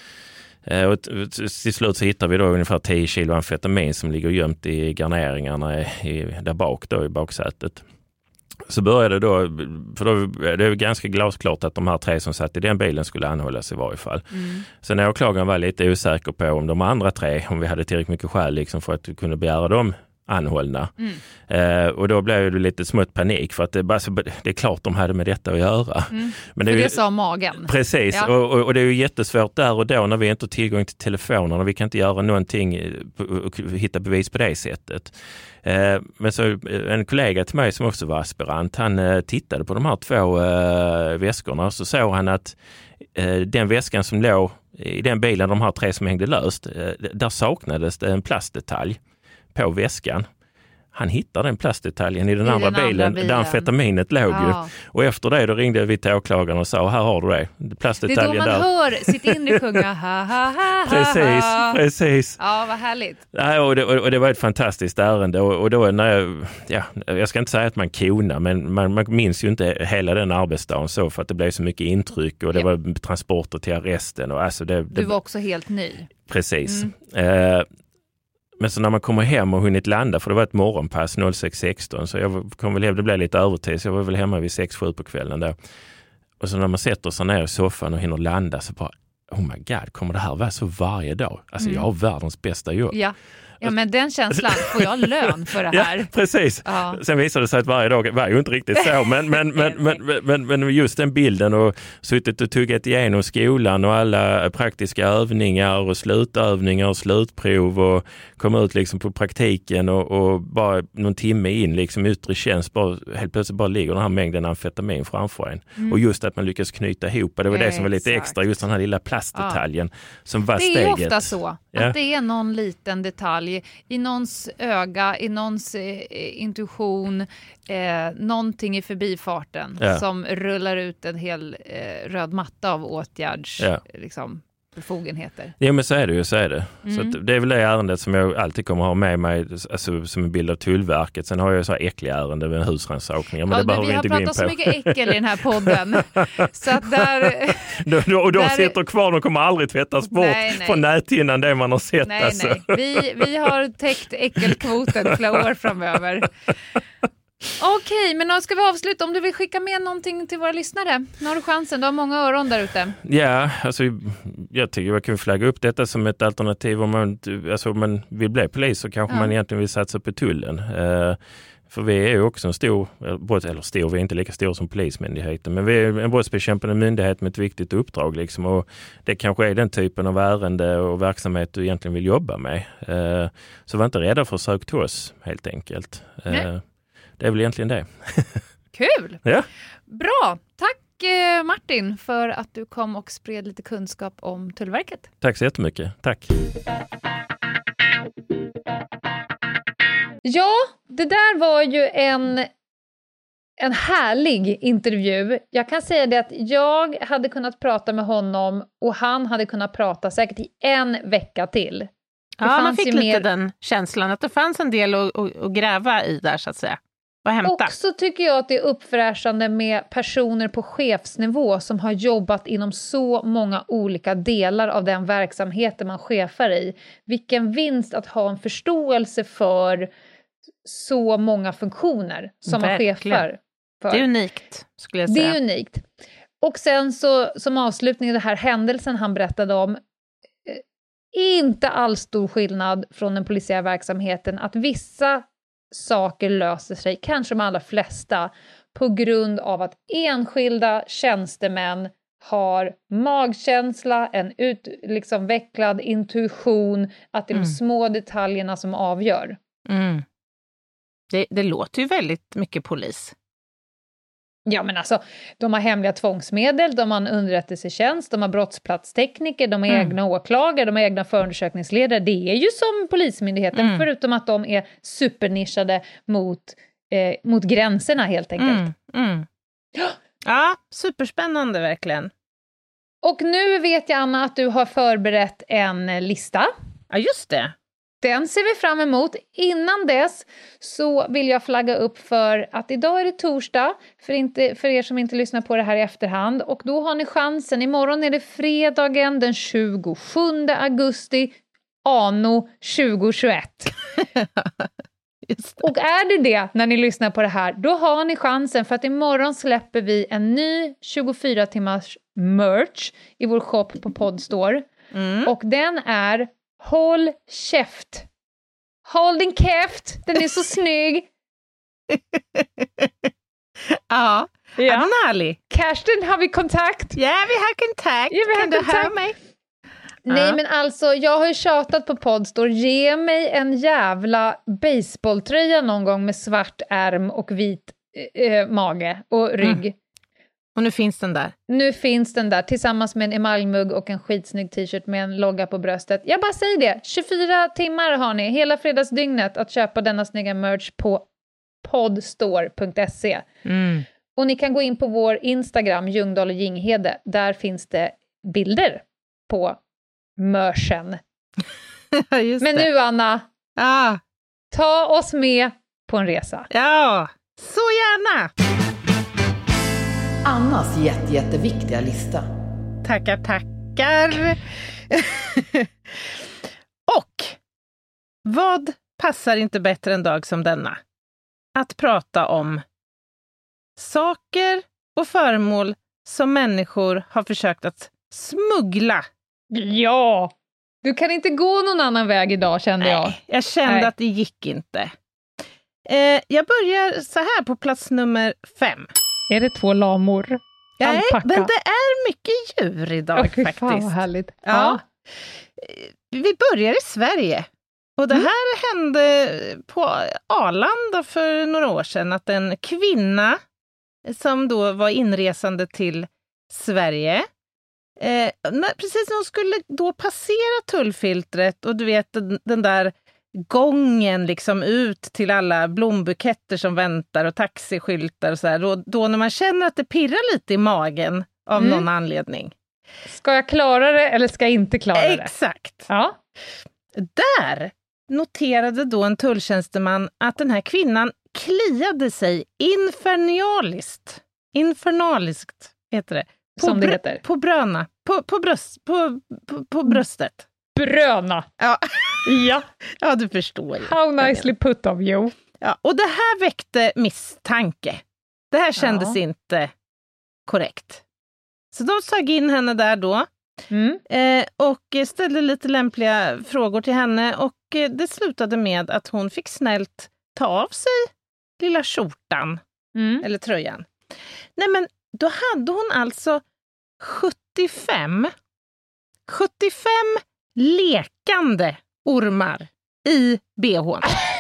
C: Eh, och t- till slut så hittar vi då ungefär tio kilo amfetamin som ligger gömt i garneringarna i, i, där bak då i baksätet. Så började då, för då det är ganska glasklart att de här tre som satt i den bilen skulle anhållas i varje fall. Mm. Sen när åklagaren var lite osäker på om de andra tre, om vi hade tillräckligt mycket skäl liksom för att kunna begära dem anhållna. Mm. Eh, och då blev det lite smått panik för att det, alltså, det är klart de hade med detta att göra.
A: Mm.
C: Men det,
A: för
C: är ju,
A: det sa magen.
C: Precis, ja. och, och, och det är ju jättesvårt där och då när vi inte har tillgång till telefonerna. Vi kan inte göra någonting och hitta bevis på det sättet. Eh, men så en kollega till mig som också var aspirant, han eh, tittade på de här två eh, väskorna och så såg han att eh, den väskan som låg i den bilen, de här tre som hängde löst, eh, där saknades det en plastdetalj på väskan. Han hittade den plastdetaljen i den, I andra, den bilen, andra bilen där amfetaminet låg ja. ju. Och efter det då ringde vi till åklagaren och sa, här har du det. Plastdetaljen där.
A: Det är då man
C: där.
A: hör sitt inre sjunga. Ha, ha, ha,
C: precis, precis.
A: Ja, vad härligt.
C: Ja, och, det, och det var ett fantastiskt ärende. Och, och då när jag, ja, jag ska inte säga att man konar, men man, man minns ju inte hela den arbetsdagen så för att det blev så mycket intryck och det ja. var transporter till arresten. Och alltså det, det,
A: du var också helt ny.
C: Precis.
A: Mm.
C: Eh, Men så när man kommer hem och hunnit landa, för det var ett morgonpass sex sexton, så jag kom väl hem, det blev lite övertid, så jag var väl hemma vid sex sju på kvällen där. Och så när man sätter sig ner i soffan och hinner landa så bara, oh my god, kommer det här vara så varje dag? Alltså mm. jag har världens bästa jobb.
A: Ja. Ja, men den känslan, får jag lön för det här?
C: Ja, precis. Ja. Sen visade det sig att varje dag var ju inte riktigt så, men, men, men, men, men, men just den bilden och suttit och tuggat igenom skolan och alla praktiska övningar och slutövningar och slutprov och komma ut liksom på praktiken och, och bara någon timme in liksom yttre tjänst, bara, helt plötsligt bara ligger den här mängden amfetamin framför en. Mm. Och just att man lyckas knyta ihop, det var det som var lite Exakt. extra, just den här lilla plastdetaljen ja. som var steget.
A: Det är ofta så, att ja. det är någon liten detalj i någons öga, i någons eh, intuition, eh, någonting i förbifarten ja. som rullar ut en hel eh, röd matta av åtgärds ja. liksom, befogenheter.
C: Ja, men så är det ju, så är det.
A: Mm.
C: Så att det är väl det ärendet som jag alltid kommer ha med mig, alltså, som en bild av Tullverket. Sen har jag ju så här äckliga ärenden med husrannsakningar, men
A: ja,
C: det behöver vi inte gå in på.
A: Vi har pratat så mycket äckel i den här podden. Så att där...
C: då, och de
A: där...
C: sitter kvar, de kommer aldrig tvättas bort nej, nej. från näthinnan det man har sett.
A: Nej,
C: alltså.
A: nej. Vi, vi har täckt äckelkvoten flera år framöver. Okej, men då ska vi avsluta. Om du vill skicka med någonting till våra lyssnare, nu har du chansen. Du har många öron där ute.
C: Ja, alltså jag tycker jag kan flagga upp detta som ett alternativ. Om man, alltså, om man vill bli polis så kanske ja. man egentligen vill satsa på tullen. Uh, för vi är ju också en stor, eller stor, vi är inte lika stor som polismyndigheten, men vi är en brottsbekämpande myndighet med ett viktigt uppdrag liksom, och det kanske är den typen av ärende och verksamhet du egentligen vill jobba med. Uh, så var inte rädda för att söka till oss, helt enkelt. Uh, Det är väl egentligen det.
A: Kul!
C: Ja.
A: Bra! Tack Martin för att du kom och spred lite kunskap om Tullverket.
C: Tack så jättemycket. Tack.
E: Ja, det där var ju en en härlig intervju. Jag kan säga det att jag hade kunnat prata med honom och han hade kunnat prata säkert i en vecka till. Det
D: ja, man fick lite
E: mer...
D: den känslan att det fanns en del att, att, att gräva i där så att säga. Och hämta.
E: Också tycker jag att det är uppfräschande med personer på chefsnivå som har jobbat inom så många olika delar av den verksamheten man chefar i. Vilken vinst att ha en förståelse för så många funktioner som
D: Verkligen.
E: man chefar för.
D: Det är unikt, skulle jag säga.
E: Det är unikt. Och sen så, som avslutning, den här händelsen han berättade om, inte alls stor skillnad från den polisiära verksamheten, att vissa saker löser sig, kanske de allra flesta, på grund av att enskilda tjänstemän har magkänsla, en utvecklad intuition, att det är de
D: Mm.
E: små detaljerna som avgör.
D: Mm. Det, det låter ju väldigt mycket polis.
E: Ja, men alltså, de har hemliga tvångsmedel, de har en underrättelsetjänst, de har brottsplatstekniker, de har
D: Mm.
E: egna åklagare, de har egna förundersökningsledare. Det är ju som polismyndigheten,
D: Mm.
E: förutom att de är supernischade mot, eh, mot gränserna helt enkelt.
D: Mm. Mm. Ja, superspännande verkligen.
E: Och nu vet jag, Anna, att du har förberett en lista.
D: Ja, just det.
E: Den ser vi fram emot. Innan dess så vill jag flagga upp för att idag är det torsdag, för, inte, för er som inte lyssnar på det här i efterhand. Och då har ni chansen. Imorgon är det fredagen den tjugosjunde augusti, anno tjugohundratjugoett.
D: Just det.
E: Och är det det när ni lyssnar på det här, då har ni chansen, för att imorgon släpper vi en ny tjugofyra timmars merch i vår shop på Podstore.
D: Mm.
E: Och den är Håll käft. Håll din käft. Den är så snygg.
D: Ja, är
E: Ja.
D: den härlig?
E: Kersten, har vi kontakt?
D: Ja, vi har kontakt.
E: Ja, vi har
D: kan du
E: kontakt.
D: höra mig?
E: Nej,
D: Ja.
E: men alltså, jag har ju tjatat på Podstore. Ge mig en jävla baseballtröja någon gång med svart ärm och vit eh, mage och rygg.
D: Mm. Och nu finns den där.
E: Nu finns den där tillsammans med en emaljmugg och en skitsnygg t-shirt med en logga på bröstet. Jag bara säger det, tjugofyra timmar har ni, hela fredagsdygnet, att köpa denna snygga merch på podstore punkt se.
D: Mm.
E: Och ni kan gå in på vår Instagram, Ljungdahl och Ginghede. Där finns det bilder på merchen.
D: Ja, just
E: Men
D: det.
E: nu, Anna,
D: Ja.
E: ta oss med på en resa.
D: ja, så gärna.
F: Annas jätte, jätteviktiga lista.
D: Tackar, tackar. Och vad passar inte bättre en dag som denna? Att prata om saker och föremål som människor har försökt att smuggla.
E: Ja! Du kan inte gå någon annan väg idag, kände jag.
D: Nej, jag kände
E: Nej.
D: att det gick inte. Eh, jag börjar så här på plats nummer fem.
E: Är det två lamor?
D: Nej,
E: Alpacka.
D: men det är mycket djur idag
E: Ja, fy
D: faktiskt.
E: fan vad härligt.
D: Ja. Vi börjar i Sverige. Och det här hände på Arlanda för några år sedan, att en kvinna som då var inresande till Sverige, eh, när, precis när hon skulle då passera tullfiltret och du vet den, den där gången liksom ut till alla blombuketter som väntar och taxiskyltar och så här, då, då när man känner att det pirrar lite i magen av
E: Mm.
D: någon anledning.
E: Ska jag klara det eller ska jag inte klara det?
D: Exakt.
E: Ja.
D: Där noterade då en tulltjänsteman att den här kvinnan kliade sig infernaliskt. Infernaliskt heter det. På
E: Som det
D: brö-
E: heter.
D: På bröna. På, på, bröst, på, på, på bröstet.
E: Bröna.
D: Ja.
E: Ja.
D: Ja, du förstår ju.
E: How nicely put of you.
D: Ja, och det här väckte misstanke. Det här kändes
E: Ja.
D: inte korrekt. Så de tog in henne där då.
E: Mm.
D: Eh, och ställde lite lämpliga frågor till henne och eh, det slutade med att hon fick snällt ta av sig lilla skjortan
E: Mm.
D: eller tröjan. Nej, men då hade hon alltså sjuttiofem sjuttiofem lekande ormar i behån.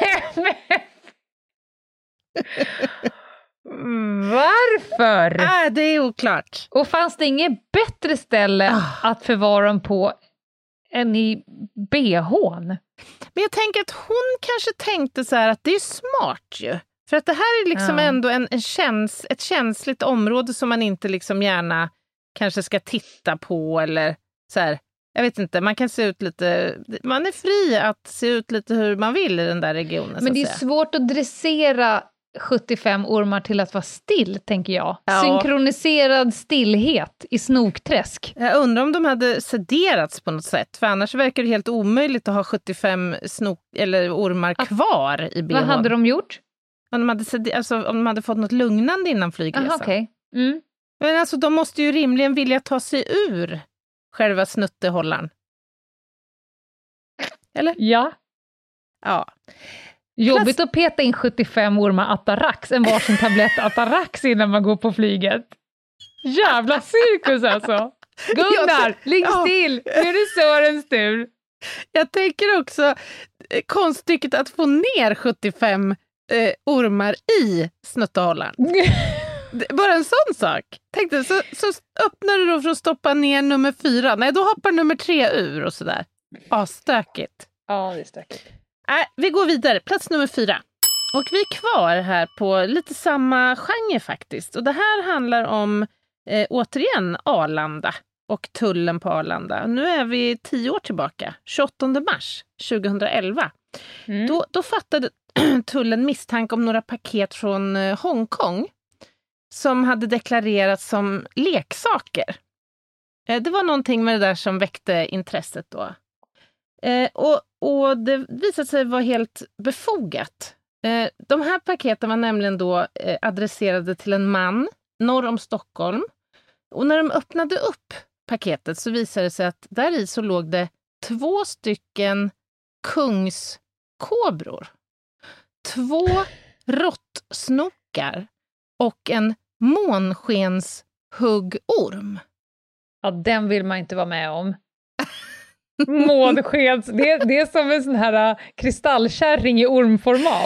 E: Varför?
D: Äh, det är oklart.
E: Och fanns det inget bättre ställe
D: Ah.
E: att förvara dem på än i behån?
D: Men jag tänker att hon kanske tänkte så här att det är smart ju. För att det här är liksom
E: Ja.
D: ändå en, en käns, ett känsligt område som man inte liksom gärna kanske ska titta på eller så här. Jag vet inte, man kan se ut lite, man är fri att se ut lite hur man vill i den där regionen.
E: Men det är
D: så att säga.
E: svårt att dressera sjuttiofem ormar till att vara still, tänker jag.
D: Ja.
E: Synkroniserad stillhet i snokträsk.
D: Jag undrar om de hade sederats på något sätt, för annars verkar det helt omöjligt att ha sjuttiofem snok eller ormar kvar i B H.
E: Vad hade de gjort?
D: Om de hade, sed- alltså, om de hade fått något lugnande innan flygresan.
E: Aha, okej. Mm.
D: Men alltså, de måste ju rimligen vilja ta sig ur själva snuttehållaren. Eller?
E: Ja.
D: Ja.
E: Jobbigt att peta in sjuttiofem ormar Atarax, en varsin tablett Atarax innan man går på flyget. Jävla cirkus alltså. Gunnar, ligg
D: Ja.
E: still. Nu är det Sörens tur.
D: Jag tänker också eh, konststycket att få ner sjuttiofem eh, ormar i snuttehållaren. Det- Bara en sån sak. Tänkte, så, så öppnar du då för att stoppa ner nummer fyra. Nej, då hoppar nummer tre ur och sådär. Asstökigt.
E: Ja, det är stökigt.
D: Äh, vi går vidare. Plats nummer fyra. Och vi är kvar här på lite samma genre faktiskt. Och det här handlar om, eh, återigen, Arlanda och tullen på Arlanda. Nu är vi tio år tillbaka. tjugoåttonde mars tjugohundraelva.
E: Mm.
D: Då, då fattade tullen misstanke om några paket från eh, Hongkong som hade deklarerats som leksaker. Eh, det var någonting med det där som väckte intresset då. Eh, och, och det visade sig vara helt befogat. Eh, de här paketen var nämligen då eh, adresserade till en man norr om Stockholm. Och när de öppnade upp paketet så visade det sig att där i så låg det två stycken kungskobror. Två råttsnokar och en månskenshugorm.
E: Ja, den vill man inte vara med om. Månskens, det, det är som en sån här uh, kristallkärring i ormformat.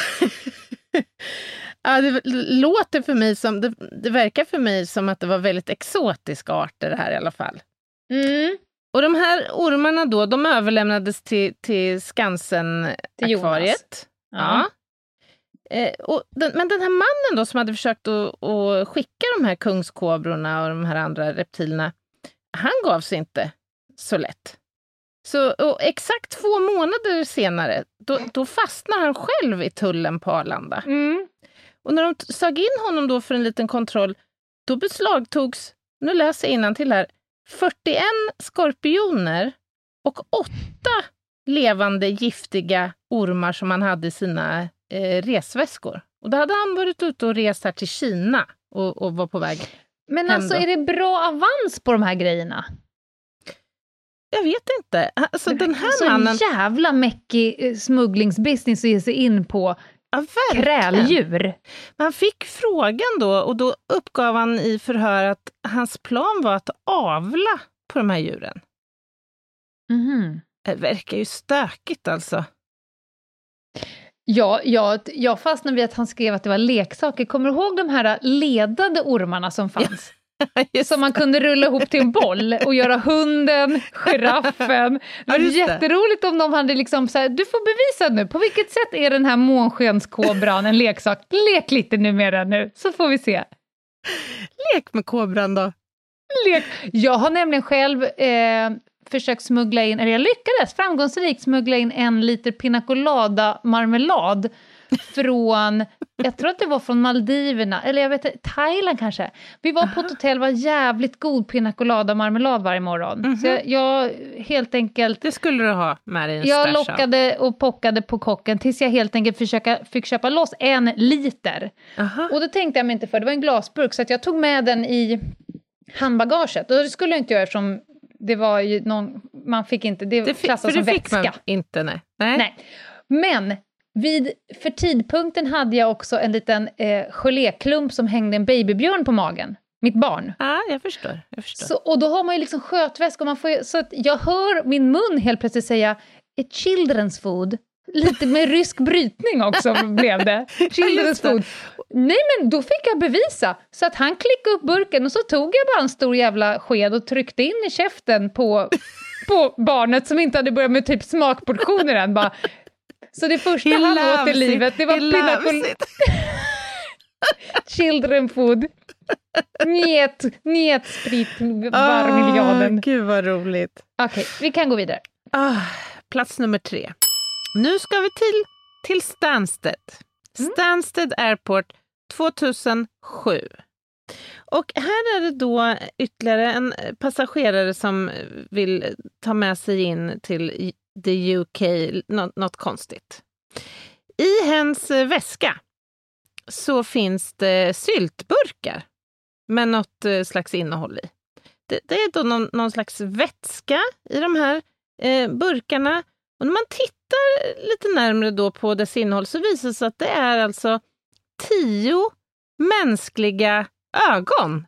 D: Ja, det låter för mig som, det, det verkar för mig som att det var väldigt exotiska arter det här i alla fall.
E: Mm.
D: Och de här ormarna då, de överlämnades till, till
E: Till
D: Skansen-akvariet.
E: Ja.
D: Ja. Eh, och den, men den här mannen då som hade försökt att, att skicka de här kungskobrorna och de här andra reptilerna, han gav sig inte så lätt. Så och exakt två månader senare, då, då fastnar han själv i tullen på Arlanda.
E: Mm.
D: Och när de t- sög in honom då för en liten kontroll, då beslagtogs, nu läser jag innantill här, fyrtioen skorpioner och åtta levande giftiga ormar som han hade i sina eh, resväskor. Och då hade han varit ute och rest här till Kina och, och var på väg.
E: Men
D: Hem
E: alltså,
D: då.
E: är det bra avans på de här grejerna?
D: Jag vet inte. Alltså den här
E: Alltså,
D: mannen...
E: en jävla mäckig smugglingsbusiness att ge sig in på
D: Ja, verkligen.
E: kräldjur.
D: Han fick frågan då och då uppgav han i förhör att hans plan var att avla på de här djuren.
E: Mhm.
D: Det verkar ju stökigt alltså.
E: Ja, jag, jag fastnade vid att han skrev att det var leksaker. Kommer du ihåg de här ledade ormarna som fanns?
D: Just
E: Som man kunde rulla ihop till en boll och göra hunden, giraffen. Det
D: Ja,
E: var
D: just det.
E: jätteroligt om de hade liksom så här, du får bevisa nu, på vilket sätt är den här månskenskobran en leksak? Lek lite nu med den nu, så får vi se.
D: lek med kobran då.
E: Lek. Jag har nämligen själv eh, försökt smuggla in, eller jag lyckades framgångsrikt smuggla in en liter pina colada marmelad från, jag tror att det var från Maldiverna, eller jag vet inte, Thailand kanske. Vi var på ett hotell, var jävligt god pina colada marmelad varje morgon.
D: Mhm.
E: Så jag, jag helt enkelt,
D: Det skulle du ha med dig en
E: jag
D: stash av.
E: lockade och pockade på kocken tills jag helt enkelt försöka, fick köpa loss en liter.
D: Aha.
E: Och då tänkte jag mig inte för, det var en glasburk, så att jag tog med den i handbagaget. Och det skulle jag inte göra eftersom det var ju någon, man fick inte, det,
D: Det fi-
E: klassas
D: för
E: som
D: det fick
E: vätska.
D: man inte, nej. Nej.
E: Nej. Men vid, för tidpunkten hade jag också en liten eh, geléklump som hängde en babybjörn på magen. Mitt barn.
D: Ja, jag förstår. Jag förstår.
E: Så, och då har man ju liksom skötväska. Och man får ju, så att jag hör min mun helt plötsligt säga ett children's food. Lite med rysk brytning också blev det. Children's
D: Just det.
E: food. Nej, men då fick jag bevisa. Så att han klickade upp burken och så tog jag bara en stor jävla sked och tryckte in i käften på, på barnet som inte hade börjat med typ smakportioner än. Bara, Så det första
D: He
E: han åt i
D: loves
E: livet,
D: it.
E: det var
D: He loves
E: pinakol...
D: it.
E: Children food. Njet, njet sprit varmiljarden.
D: Åh, gud vad roligt.
E: Okej, vi kan gå vidare.
D: Ah, plats nummer tre. Nu ska vi till, till Stansted.
E: Mm.
D: Stansted Airport tvåtusensju. Och här är det då ytterligare en passagerare som vill ta med sig in till the U K, något, något konstigt. I hens väska så finns det syltburkar med något slags innehåll i. Det, det är då någon, någon slags vätska i de här eh, burkarna. Och när man tittar lite närmare då på dess innehåll så visar det sig att det är alltså tio mänskliga ögon.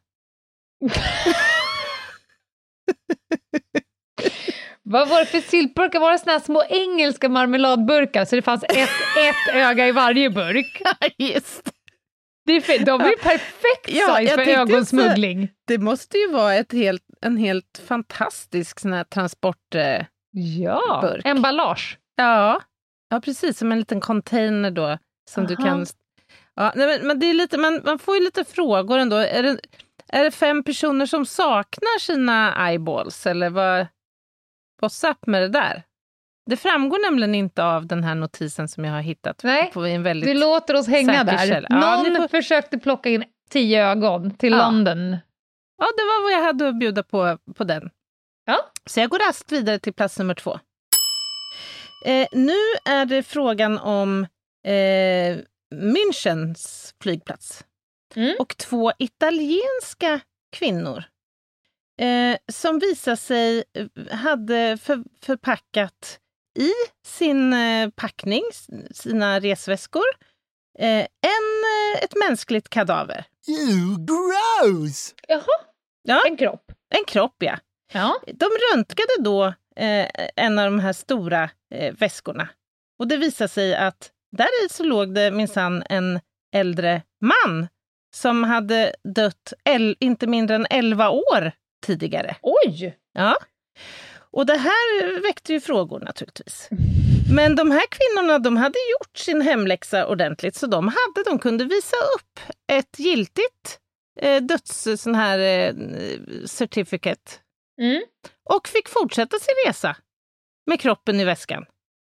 E: Vad var det för syltburkar? Var det såna här små engelska marmeladburkar så det fanns ett, ett öga i varje burk?
D: Just.
E: Det är för, de är ju perfekt size
D: Ja, jag
E: för
D: tänkte
E: ögonsmuggling.
D: Det måste ju vara ett helt, en helt fantastisk sån här transport... Eh,
E: Ja,
D: burk.
E: emballage.
D: ja. ja, precis. Som en liten container då. Som du
E: Aha.
D: kan... Ja, nej, men, men det är lite, man, man får ju lite frågor ändå. Är det, är det fem personer som saknar sina eyeballs? Eller vad... What's up med det där? Det framgår nämligen inte av den här notisen som jag har hittat.
E: Nej,
D: på en väldigt
E: du låter oss hänga
D: säker
E: där.
D: källa. Ja,
E: Någon
D: ni får-
E: försökte plocka in tio ögon till
D: Ja.
E: London.
D: Ja, det var vad jag hade att bjuda på, på den.
E: Ja.
D: Så jag går raskt vidare till plats nummer två. Eh, nu är det frågan om eh, Münchens flygplats.
E: Mm.
D: Och två italienska kvinnor eh, som visar sig eh, hade för, förpackat i sin eh, packning, sina resväskor, eh, en, eh, ett mänskligt kadaver.
G: You gross!
E: Jaha,
D: Ja.
E: en kropp.
D: En kropp, ja.
E: Ja.
D: De röntgade då eh, en av de här stora eh, väskorna. Och det visade sig att där i så låg det minsann en äldre man som hade dött el- inte mindre än elva år tidigare.
E: Oj!
D: Ja. Och det här väckte ju frågor naturligtvis. Men de här kvinnorna, de hade gjort sin hemläxa ordentligt, så de hade, de kunde visa upp ett giltigt eh, döds sån här eh, certificate.
E: Mm.
D: Och fick fortsätta sin resa med kroppen i väskan.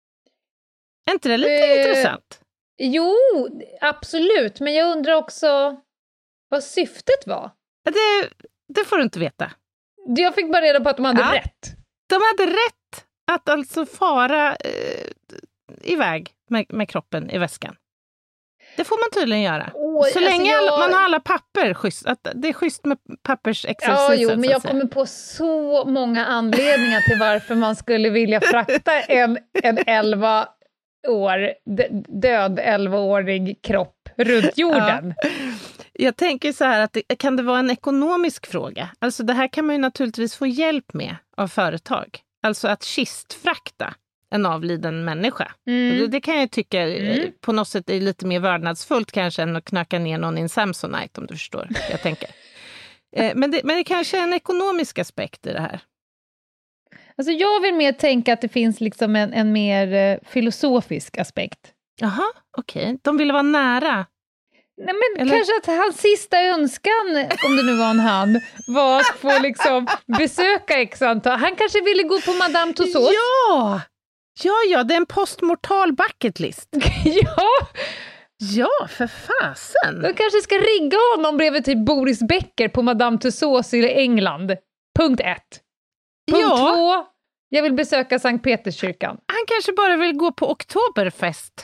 D: Är inte det lite
E: Eh,
D: intressant?
E: Jo, absolut. Men jag undrar också vad syftet var.
D: Det, det får du inte veta.
E: Jag fick bara reda på att de hade
D: Ja.
E: rätt.
D: De hade rätt att alltså fara eh, iväg med, med kroppen i väskan. Det får man tydligen göra.
E: Oj,
D: så
E: alltså
D: länge
E: jag-
D: alla, man har alla papper, schysst, att det är schysst med pappersexercisen.
E: Ja, jo,
D: så
E: men
D: att
E: jag
D: säga.
E: kommer på så många anledningar till varför man skulle vilja frakta en, en elva år, d- död elva-årig kropp runt jorden.
D: Jag tänker så här att det, kan det vara en ekonomisk fråga? Alltså det här kan man ju naturligtvis få hjälp med av företag. Alltså att kistfrakta en avliden människa.
E: Mm.
D: Det, det kan jag tycka eh,
E: Mm.
D: på något sätt är lite mer vördnadsfullt kanske än att knacka ner någon i en Samsonite, om du förstår. Jag tänker. Eh, men, det, men det kanske är en ekonomisk aspekt i det här.
E: Alltså jag vill mer tänka att det finns liksom en, en mer eh, filosofisk aspekt.
D: Jaha, okej. De ville vara nära.
E: Nej, men
D: Eller-
E: kanske att hans sista önskan, om det nu var en han, var att få liksom besöka x antal. Han kanske ville gå på Madame Tussauds.
D: Ja! Ja, ja, det är en postmortal bucket list.
E: Ja,
D: Ja, för fasen.
E: de kanske ska rigga honom bredvid typ Boris Becker på Madame Tussauds i England. Punkt ett. Punkt
D: Ja.
E: två, jag vill besöka Sankt Peterskyrkan.
D: Han kanske bara vill gå på oktoberfest.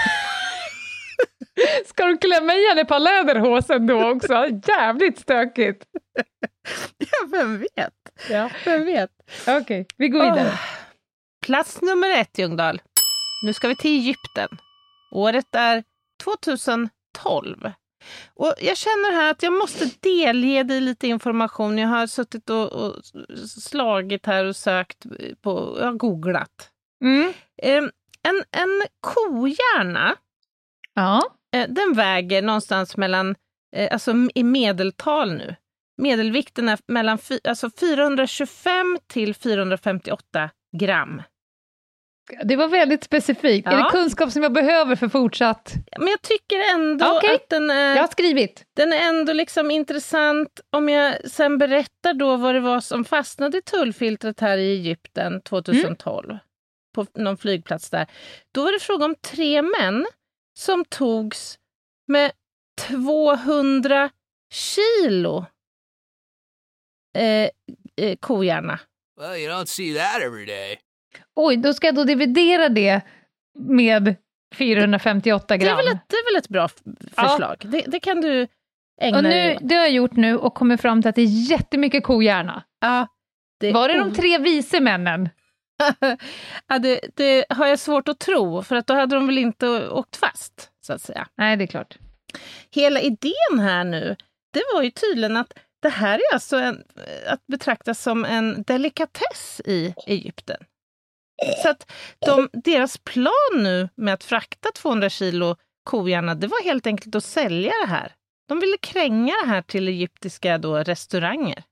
E: Ska du klämma i henne på läderhosen då också? Jävligt stökigt.
D: Ja, vem vet?
E: Ja.
D: Vem vet?
E: Okej, vi går vidare.
D: Åh. Plats nummer ett, Ljungdahl. Nu ska vi till Egypten. Året är tjugotolv. Och jag känner här att jag måste delge dig lite information. Jag har suttit och, och slagit här och sökt på, jag har googlat.
E: Mm.
D: Eh, en, en kohjärna,
E: Ja.
D: eh, den väger någonstans mellan, eh, alltså i medeltal nu. Medelvikten är mellan fy, alltså fyrahundratjugofem till fyrahundrafemtioåtta gram.
E: Det var väldigt specifikt.
D: Ja.
E: Är det kunskap som jag behöver för fortsatt?
D: Men jag tycker ändå
E: Okej.
D: att den är,
E: Jag har skrivit.
D: den är ändå liksom intressant. Om jag sen berättar då vad det var som fastnade i tullfiltret här i Egypten tjugohundratolv. Mm. På någon flygplats där. Då var det fråga om tre män som togs med tvåhundra kilo eh, eh, kohjärna.
G: Well, you don't see that every day.
E: Oj, då ska jag då dividera det med fyrahundrafemtioåtta gram.
D: Det är väl ett, det är väl ett bra f- förslag. Ja. Det, det kan du ägna
E: och nu,
D: dig åt.
E: det har jag gjort nu och kommer fram till att det är jättemycket kohjärna.
D: Ja, det
E: Var det
D: o-
E: de tre vise männen?
D: ja, det, det har jag svårt att tro, för att då hade de väl inte åkt fast, så att säga.
E: Nej, det är klart.
D: Hela idén här nu, det var ju tydligen att det här är alltså en, att betraktas som en delikatess i Egypten. Så att de, deras plan nu med att frakta tvåhundra kilo kohjärna, det var helt enkelt att sälja det här. De ville kränga det här till egyptiska då restauranger.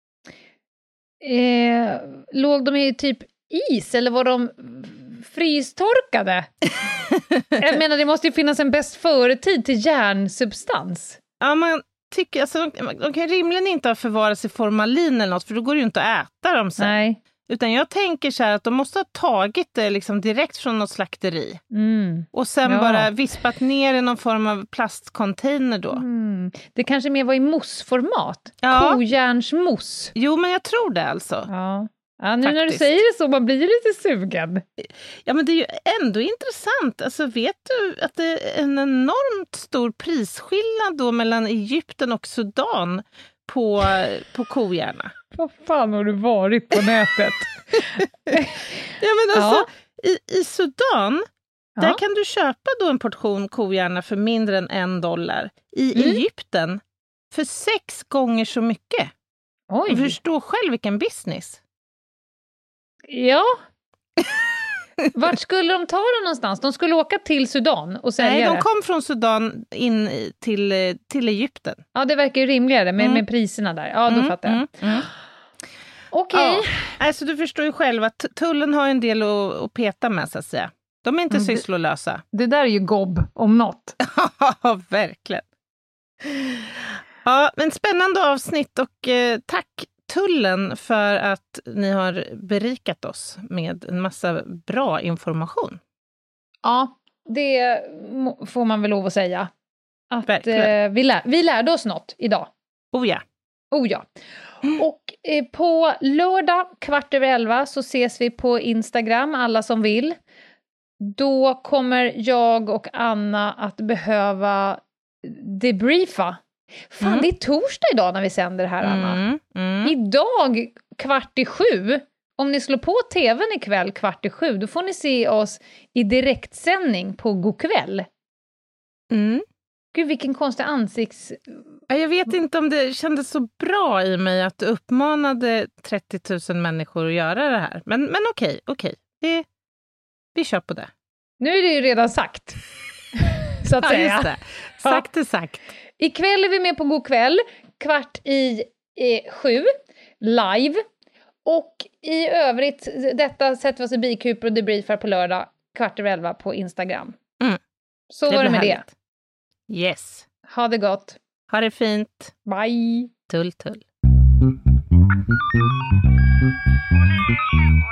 E: Eh, låg de i typ is eller var de frystorkade? Jag menar, det måste ju finnas en bäst före-tid till järnsubstans.
D: Ja, man tycker, alltså, de, de kan rimligen inte ha förvarats i formalin eller något, för då går det ju inte att äta dem sen.
E: Nej.
D: Utan jag tänker så här att de måste ha tagit det liksom direkt från något slakteri.
E: Mm.
D: Och sen
E: Ja.
D: bara vispat ner i någon form av plastcontainer då.
E: Mm. Det kanske mer var i mossformat.
D: Ja.
E: Kojärnsmoss.
D: Jo, men jag tror det alltså.
E: Ja. Ja, nu när du
D: Faktiskt.
E: säger det så, man blir ju lite sugen.
D: Ja, men det är ju ändå intressant. Alltså, vet du att det är en enormt stor prisskillnad då mellan Egypten och Sudan på, på kohjärna?
E: Vad fan har du varit på nätet?
D: Ja, men alltså,
E: Ja.
D: i, i Sudan,
E: Ja.
D: där kan du köpa då en portion kohjärna för mindre än en dollar. I
E: Mm.
D: Egypten för sex gånger så mycket.
E: Oj.
D: Du förstår själv vilken business.
E: Ja. Vart skulle de ta det någonstans? De skulle åka till Sudan och sälja
D: Nej, de
E: det.
D: kom från Sudan in i- till, eh, till Egypten.
E: Ja, det verkar ju rimligare med,
D: Mm.
E: med priserna där. Ja, då
D: Mm,
E: fattar jag.
D: mm, mm.
E: Okej.
D: Ja. Alltså, du förstår ju själv att t- tullen har en del att, att peta med, så att säga. De är inte
E: Mm.
D: sysslolösa.
E: Det där är ju gobb om något.
D: Ja, verkligen. Ja, men spännande avsnitt, och eh, tack tullen för att ni har berikat oss med en massa bra information.
E: Ja, det må- får man väl lov att säga. Att
D: Verkligen.
E: eh, vi, lär, vi lärde oss något idag.
D: Oh ja.
E: Oh ja. Och eh, på lördag kvart över elva så ses vi på Instagram, alla som vill. Då kommer jag och Anna att behöva debriefa. Fan,
D: Mm.
E: det är torsdag idag när vi sänder det här, Anna.
D: Mm, mm.
E: Idag kvart i sju, om ni slår på tvn ikväll kvart i sju, då får ni se oss i direktsändning på Go'kväll.
D: Mm.
E: Gud, vilken konstig ansikts...
D: Ja, jag vet inte om det kändes så bra i mig att du uppmanade trettio tusen människor att göra det här. Men, men okej, okej. Vi, vi kör på det.
E: Nu är det ju redan sagt, så att
D: Ja,
E: säga.
D: just det. Sagt är sagt.
E: Ikväll är vi med på Go'kväll, kvart i eh, sju, live. Och i övrigt, detta sätter vi oss i bikuper och debriefar på lördag, kvart över elva på Instagram.
D: Mm.
E: Så var det
D: blir
E: med
D: härligt.
E: det.
D: Yes.
E: Ha det gott.
D: Ha det fint.
E: Bye!
D: Tull, tull.